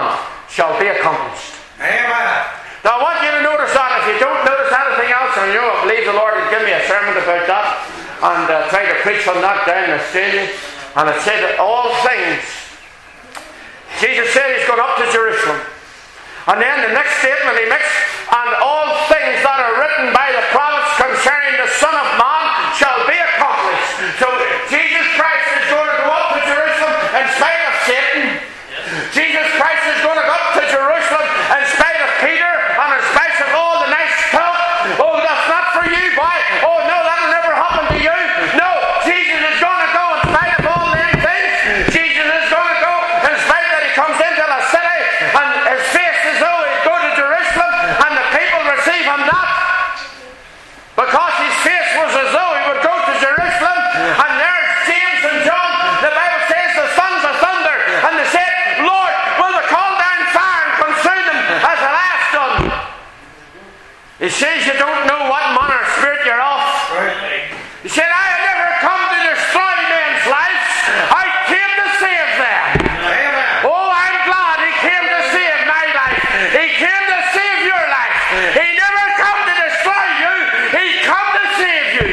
shall be accomplished. Amen. Now I want you to notice that. If you don't notice anything else, and you know, I believe the Lord would give me a sermon about that, and uh, try to preach on that down in Australia. And it said that all things, Jesus said he's going up to Jerusalem. And then the next statement he makes, and all things that are written by the prophets concerning the Son of Man shall be accomplished. So Jesus Christ is going to go up to Jerusalem in spite of Satan. Yes. Jesus Christ is going to go up to Jerusalem in spite of Peter and in spite of all the nice talk. Oh, that's not for you, boy. Oh, no, that'll never happen to you. No, Jesus is going to go in spite of all them things. Jesus is going to go in spite that he comes into the city and his face is though he'd go to Jerusalem and the people receive him not. Because his face was as though he would go to Jerusalem, and there's James and John, the Bible says the sons of thunder, and they said, Lord, will they call down fire and consume them as the last done? He says you don't know what manner of spirit you're off. He said, I have never come to destroy men's lives. I came to save them. Oh, I'm glad he came to save my life. He came to save your life. He never come to destroy you. He come to save you.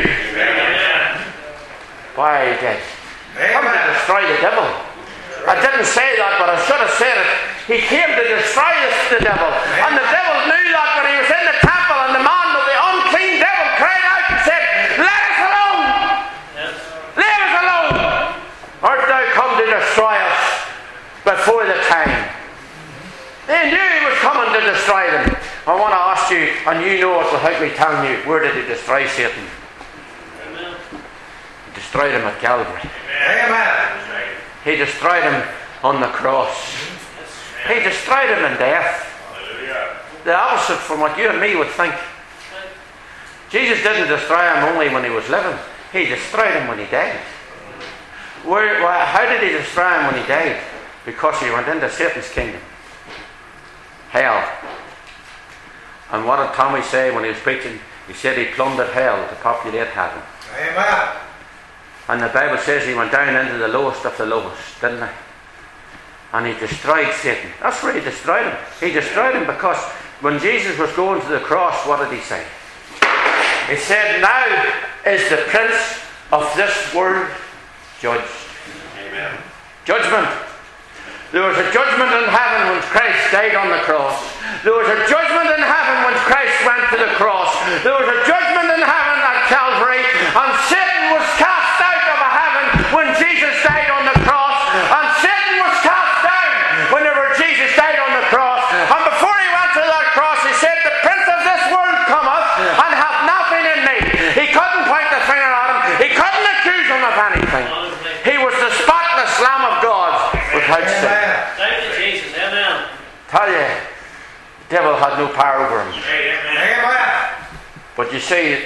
Why, he did. Come to destroy the devil. I didn't say that, but I should have said it. He came to destroy the devil. And the devil knew that when he was in the temple, and the man with the unclean devil cried out and said, let us alone! Leave us alone! Art thou come to destroy us before the time? They knew he was coming to destroy them. I want to ask you, and you know it without me telling you, where did he destroy Satan? Amen. He destroyed him at Calvary. Amen. He destroyed him on the cross. He destroyed him in death. The opposite from what you and me would think. Jesus didn't destroy him only when he was living. He destroyed him when he died. Where, well, how did he destroy him when he died? Because he went into Satan's kingdom. Hell. And what did Tommy say when he was preaching? He said he plundered hell to populate heaven. Amen. And the Bible says he went down into the lowest of the lowest, didn't he? And he destroyed Satan. That's where he destroyed him. He destroyed him because when Jesus was going to the cross, what did he say? He said, now is the prince of this world judged. Amen. Judgment. There was a judgment in heaven when Christ died on the cross. There was a judgment in heaven when Christ went to the cross. There was a judgment in heaven at Calvary. And Satan was cast out of heaven when Jesus died on the cross. And Satan was cast down whenever Jesus died on the cross. And before he went to that cross, he said, the prince of this world cometh and hath nothing in me. He couldn't point the finger at him. He couldn't accuse him of anything. He was the spotless Lamb of God without sin. Thank you, Jesus. Amen. Tell you, the devil had no power over him. Amen. But you see,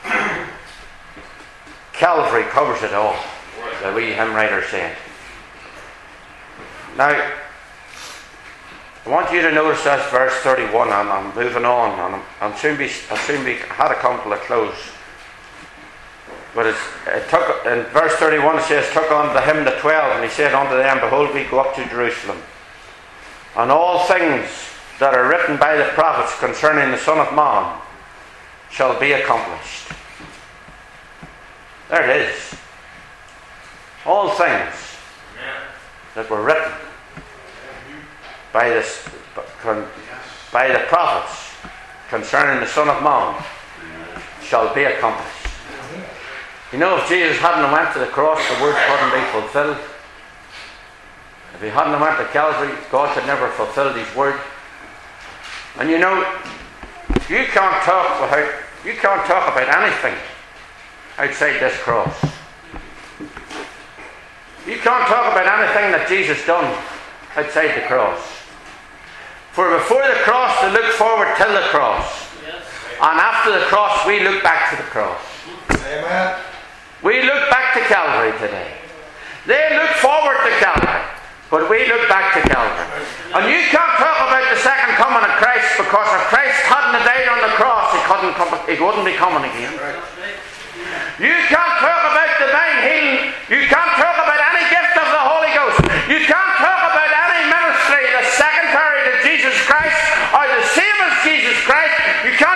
Calvary covers it all, the wee hymn writer said. Now, I want you to notice this verse thirty-one, and I'm moving on, and I'm, I'm soon be, I'll soon be, I had to come to a close. But it's, it took, in verse thirty-one it says, took unto him the twelve, and he said unto them, behold, we go up to Jerusalem, and all things that are written by the prophets concerning the Son of Man shall be accomplished. There it is. All things that were written by, this, by the prophets concerning the Son of Man shall be accomplished. You know, if Jesus hadn't went to the cross, the word couldn't be fulfilled. If he hadn't went to Calvary, God could never fulfill his word. And you know, you can't talk without, you can't talk about anything outside this cross. You can't talk about anything that Jesus done outside the cross. For before the cross, they look forward to the cross. And after the cross, we look back to the cross. Amen. We look back to Calvary today. They look forward to Calvary, but we look back to Calvary. And you can't talk about the second coming of Christ, because if Christ hadn't died on the cross, he couldn't come, he wouldn't be coming again. You can't talk about divine healing. You can't talk about any gift of the Holy Ghost. You can't talk about any ministry that's secondary to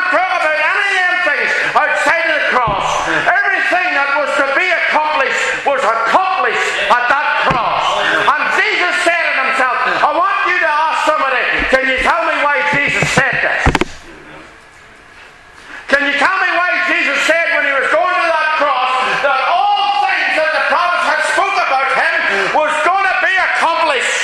talk about any of them things outside of the cross. Everything that was to be accomplished was accomplished at that cross. And Jesus said it himself. I want you to ask somebody, can you tell me why Jesus said this? Can you tell me why Jesus said when he was going to that cross that all things that the prophets had spoke about him was going to be accomplished?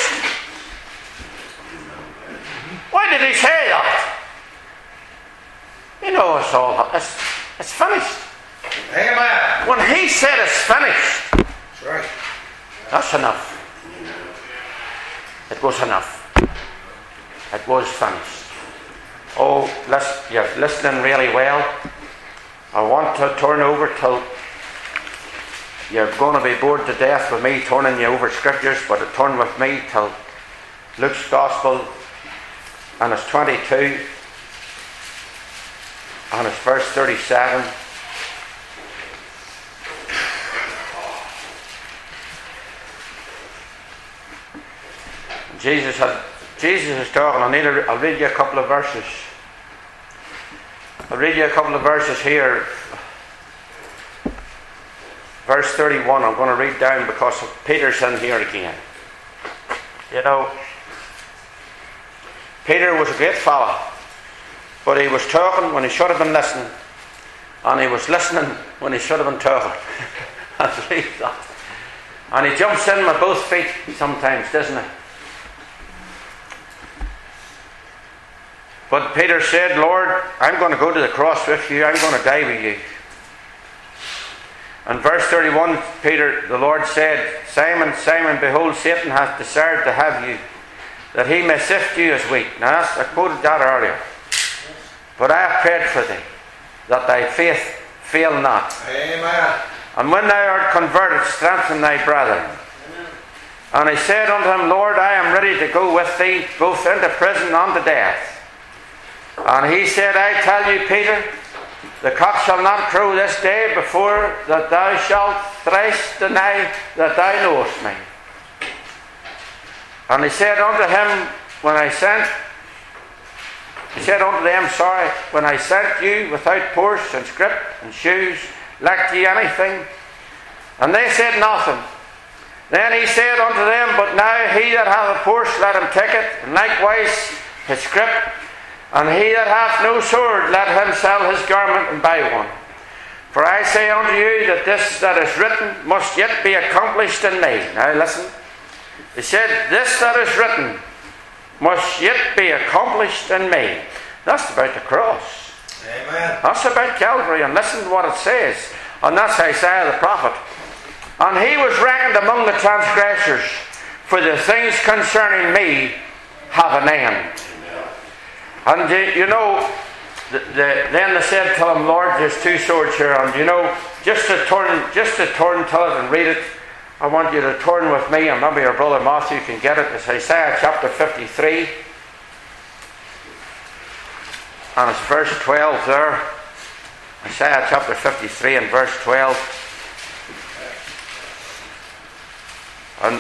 Why did he say that? You know, it's all, it's, it's finished. Amen. When he said it's finished, That's right. that's enough. It was enough. It was finished. Oh, listen, you're listening really well. I want to turn over till you're going to be bored to death with me turning you over scriptures, but turn with me till Luke's Gospel, and it's twenty-two, and it's verse thirty-seven. Jesus had, Jesus is talking. I need to, I'll read you a couple of verses. I'll read you a couple of verses here. Verse thirty-one, I'm going to read down because Peter's in here again. You know, Peter was a great fellow, but he was talking when he should have been listening, and he was listening when he should have been talking. I'll read that. And he jumps in with both feet sometimes, doesn't he? But Peter said, Lord, I'm going to go to the cross with you. I'm going to die with you. And verse thirty-one, Peter, the Lord said, Simon, Simon, behold, Satan hath desired to have you, that he may sift you as wheat. Now, that's, I quoted that earlier. But I have prayed for thee, that thy faith fail not. Amen. And when thou art converted, strengthen thy brethren. And he said unto him, Lord, I am ready to go with thee, both into prison and to death. And he said, I tell you, Peter, the cock shall not crow this day before that thou shalt thrice deny that thou knowest me. And he said unto him, when I sent, he said unto them, sorry, when I sent you without purse and scrip and shoes, lacked ye anything? And they said nothing. Then he said unto them, but now he that hath a purse, let him take it, and likewise his scrip. And he that hath no sword, let him sell his garment and buy one. For I say unto you that this that is written must yet be accomplished in me. Now listen. He said, this that is written must yet be accomplished in me. That's about the cross. Amen. That's about Calvary. And listen to what it says. And that's Isaiah the prophet. And he was reckoned among the transgressors, for the things concerning me have an end. And uh, you know, the, the, then they said to him, Lord, there's two swords here. And you know, just to turn, just to turn to it and read it, I want you to turn with me, and maybe your brother Matthew can get it. It's Isaiah chapter fifty-three. And it's verse twelve there. Isaiah chapter fifty-three and verse twelve. And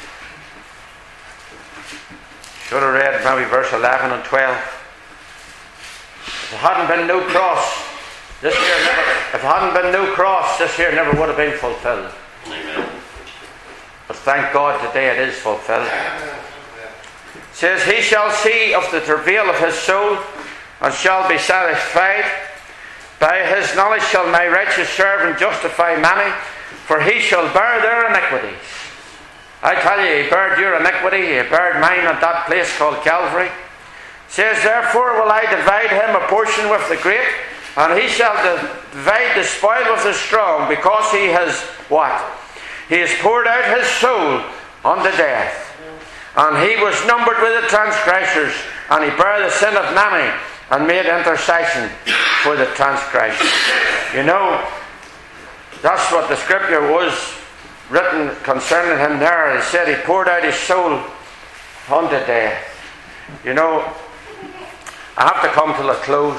should have read maybe verse eleven and twelve. If it hadn't been no cross, this year never, if it hadn't been no cross, this year never would have been fulfilled. Amen. But thank God today it is fulfilled. It says, he shall see of the travail of his soul, and shall be satisfied. By his knowledge shall my righteous servant justify many, for he shall bear their iniquities. I tell you, he bared your iniquity, he bared mine at that place called Calvary. It says, therefore will I divide him a portion with the great, and he shall divide the spoil with the strong, because he has what? He has poured out his soul unto death. And he was numbered with the transgressors, and he bare the sin of many, and made intercession for the transgressors. You know, that's what the scripture was written concerning him there. It said he poured out his soul unto death. You know, I have to come to the close.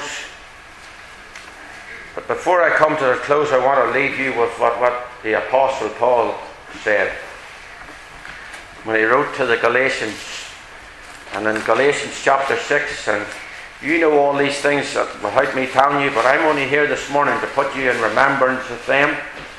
But before I come to the close, I want to leave you with what, what the Apostle Paul said when he wrote to the Galatians. And in Galatians chapter six, and You know all these things without me telling you, but I'm only here this morning to put you in remembrance of them.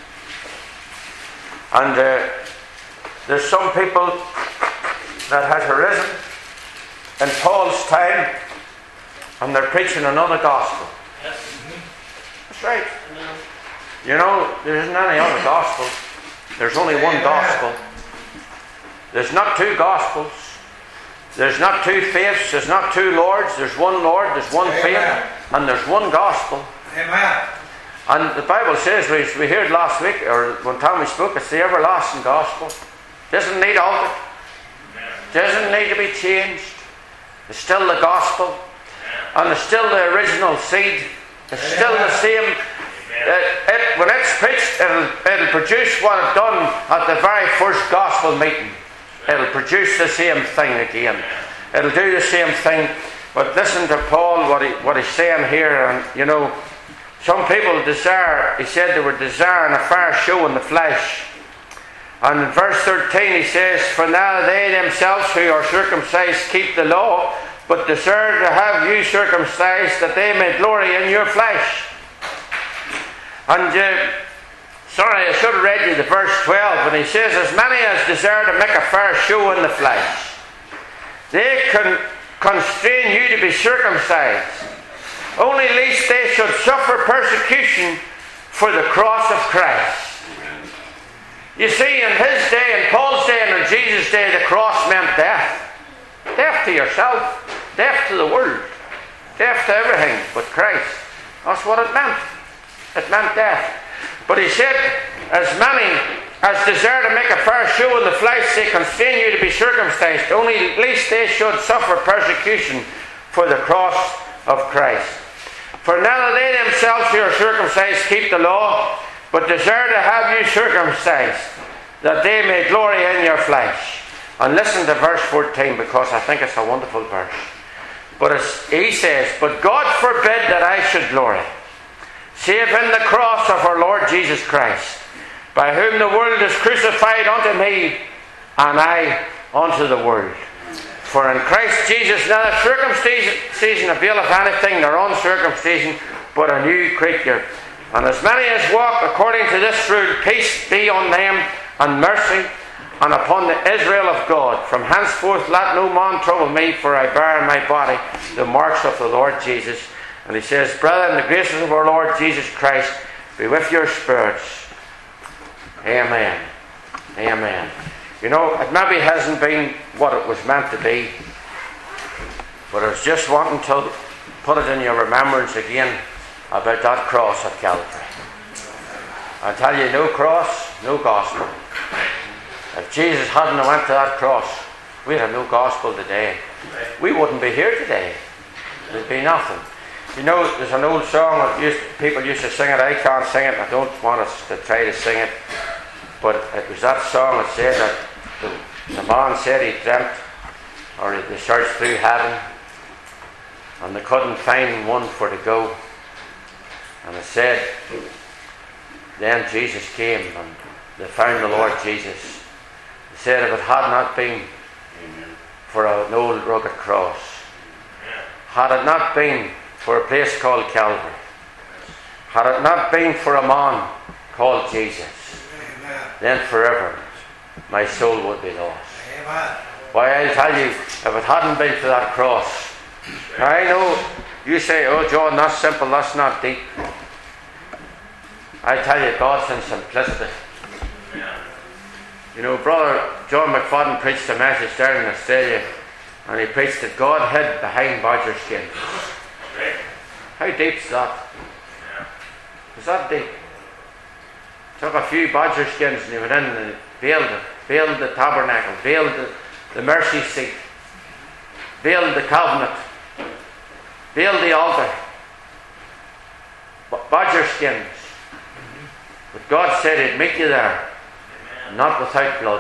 And uh, there's some people that has arisen in Paul's time, and they're preaching another gospel. Yes. That's right. You know, there isn't any other gospel. There's only one gospel. There's not two gospels. There's not two faiths. There's not two lords. There's one Lord. There's one Amen. faith. And there's one gospel. Amen. And the Bible says, we, we heard last week, or one time we spoke, it's the everlasting gospel. Doesn't need altered. Doesn't need to be changed. It's still the gospel. And it's still the original seed. It's still the same. It, it, when it's preached, it'll, it'll produce what it done at the very first gospel meeting. It'll produce the same thing again. It'll do the same thing. But listen to Paul, what, he, what he's saying here. And you know, some people desire, he said they were desiring a fair show in the flesh. And in verse thirteen he says, for now they themselves who are circumcised keep the law, but desire to have you circumcised, that they may glory in your flesh. And uh, sorry, I should have read you the verse twelve, when he says, as many as desire to make a fair show in the flesh, they can constrain you to be circumcised, only lest they should suffer persecution for the cross of Christ. You see, in his day, in Paul's day, and in Jesus' day, the cross meant death. Death to yourself, death to the world, death to everything but Christ. That's what it meant. It meant death. But he said, as many as desire to make a fair show in the flesh, they constrain you to be circumcised, only lest they should suffer persecution for the cross of Christ. For now they themselves who are circumcised keep the law, but desire to have you circumcised, that they may glory in your flesh. And listen to verse fourteen, because I think it's a wonderful verse. But as he says, but God forbid that I should glory, save in the cross of our Lord Jesus Christ, by whom the world is crucified unto me, and I unto the world. For in Christ Jesus neither circumcision availeth anything, nor uncircumcision, but a new creature. And as many as walk according to this rule, peace be on them, and mercy, and upon the Israel of God. From henceforth let no man trouble me, for I bear in my body the marks of the Lord Jesus. And he says, brethren, the graces of our Lord Jesus Christ be with your spirits. Amen. Amen. You know, it maybe hasn't been what it was meant to be, but I was just wanting to put it in your remembrance again about that cross at Calvary. I tell you, no cross, no gospel. If Jesus hadn't went to that cross, we'd have no gospel today. We wouldn't be here today. There'd be nothing. You know, there's an old song that used, people used to sing it. I can't sing it. I don't want us to try to sing it. But it was that song that said that the, the man said he dreamt, or they searched through heaven, and they couldn't find one for to go. And it said, then Jesus came, and they found the Lord Jesus. They said, if it had not been for an old rugged cross, had it not been for a place called Calvary, had it not been for a man called Jesus, then forever my soul would be lost. Why, I'll tell you, if it hadn't been for that cross, I know you say, oh John, that's simple, that's not deep. I tell you, God's in simplicity. You know, Brother John McFadden preached a message there in Australia, and he preached that God hid behind badger skins. How deep's that? Is that deep? Took a few badger skins and he went in and veiled it, veiled the tabernacle, veiled the, the mercy seat, veiled the covenant, veiled the altar. Badger skins. But God said he'd meet you there, not without blood.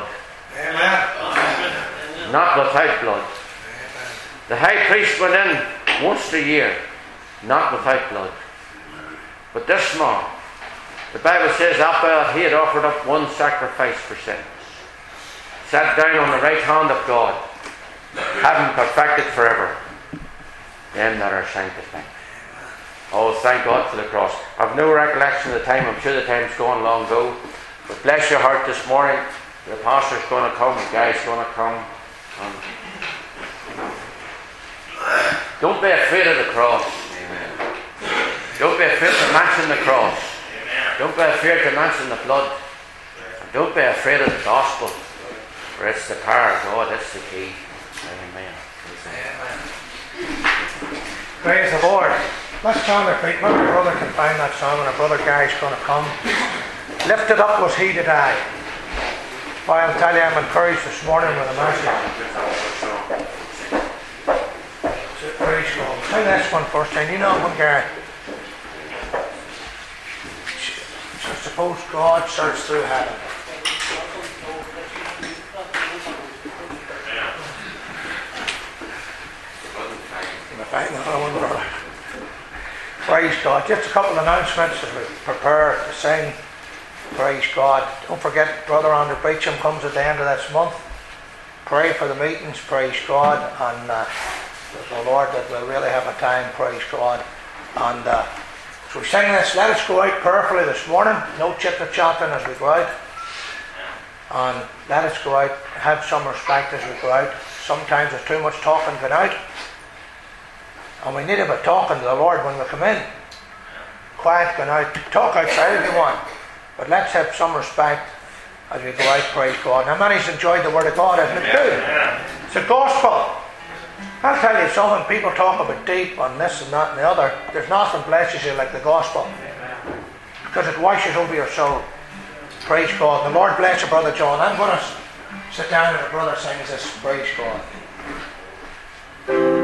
Amen. Not without blood. The high priest went in once a year, not without blood. But this man, the Bible says after that he had offered up one sacrifice for sins, sat down on the right hand of God, having perfected forever. them that are sanctified. Oh, thank God for the cross. I've no recollection of the time. I'm sure the time's gone long ago. But bless your heart this morning. The pastor's going to come. The guy's going to come. Um, don't be afraid of the cross. Amen. Don't be afraid to mention the cross. Amen. Don't be afraid to mention the blood. And don't be afraid of the gospel. For it's the power of God. It's the key. Amen. Amen. Praise the Lord. Let's stand our feet. Maybe our brother can find that song and our brother Guy's going to come. Lifted up was he to die. Why, I'll tell you, I'm encouraged this morning with a message. Praise God. Sing this one first time. You know one, Gary. So suppose God searched through heaven. Find another one, brother. Praise God. Just a couple of announcements as we prepare to sing. Praise God. Don't forget, Brother Andrew Beecham comes at the end of this month. Pray for the meetings. Praise God. And uh, the Lord that we'll really have a time. Praise God. And uh, so we sing this. Let us go out prayerfully this morning. No chitter-chatting as we go out. And let us go out. Have some respect as we go out. Sometimes there's too much talking going out. And we need to be talking to the Lord when we come in. Quiet, going out. Talk outside if you want. But let's have some respect as we go out, praise God. Now, many's enjoyed the Word of God, isn't it too? It's a gospel. I'll tell you something, people talk about deep on this and that and the other. There's nothing blesses you like the gospel. Because it washes over your soul. Praise God. The Lord bless you, Brother John. I'm going to sit down and the brother sings this, praise God.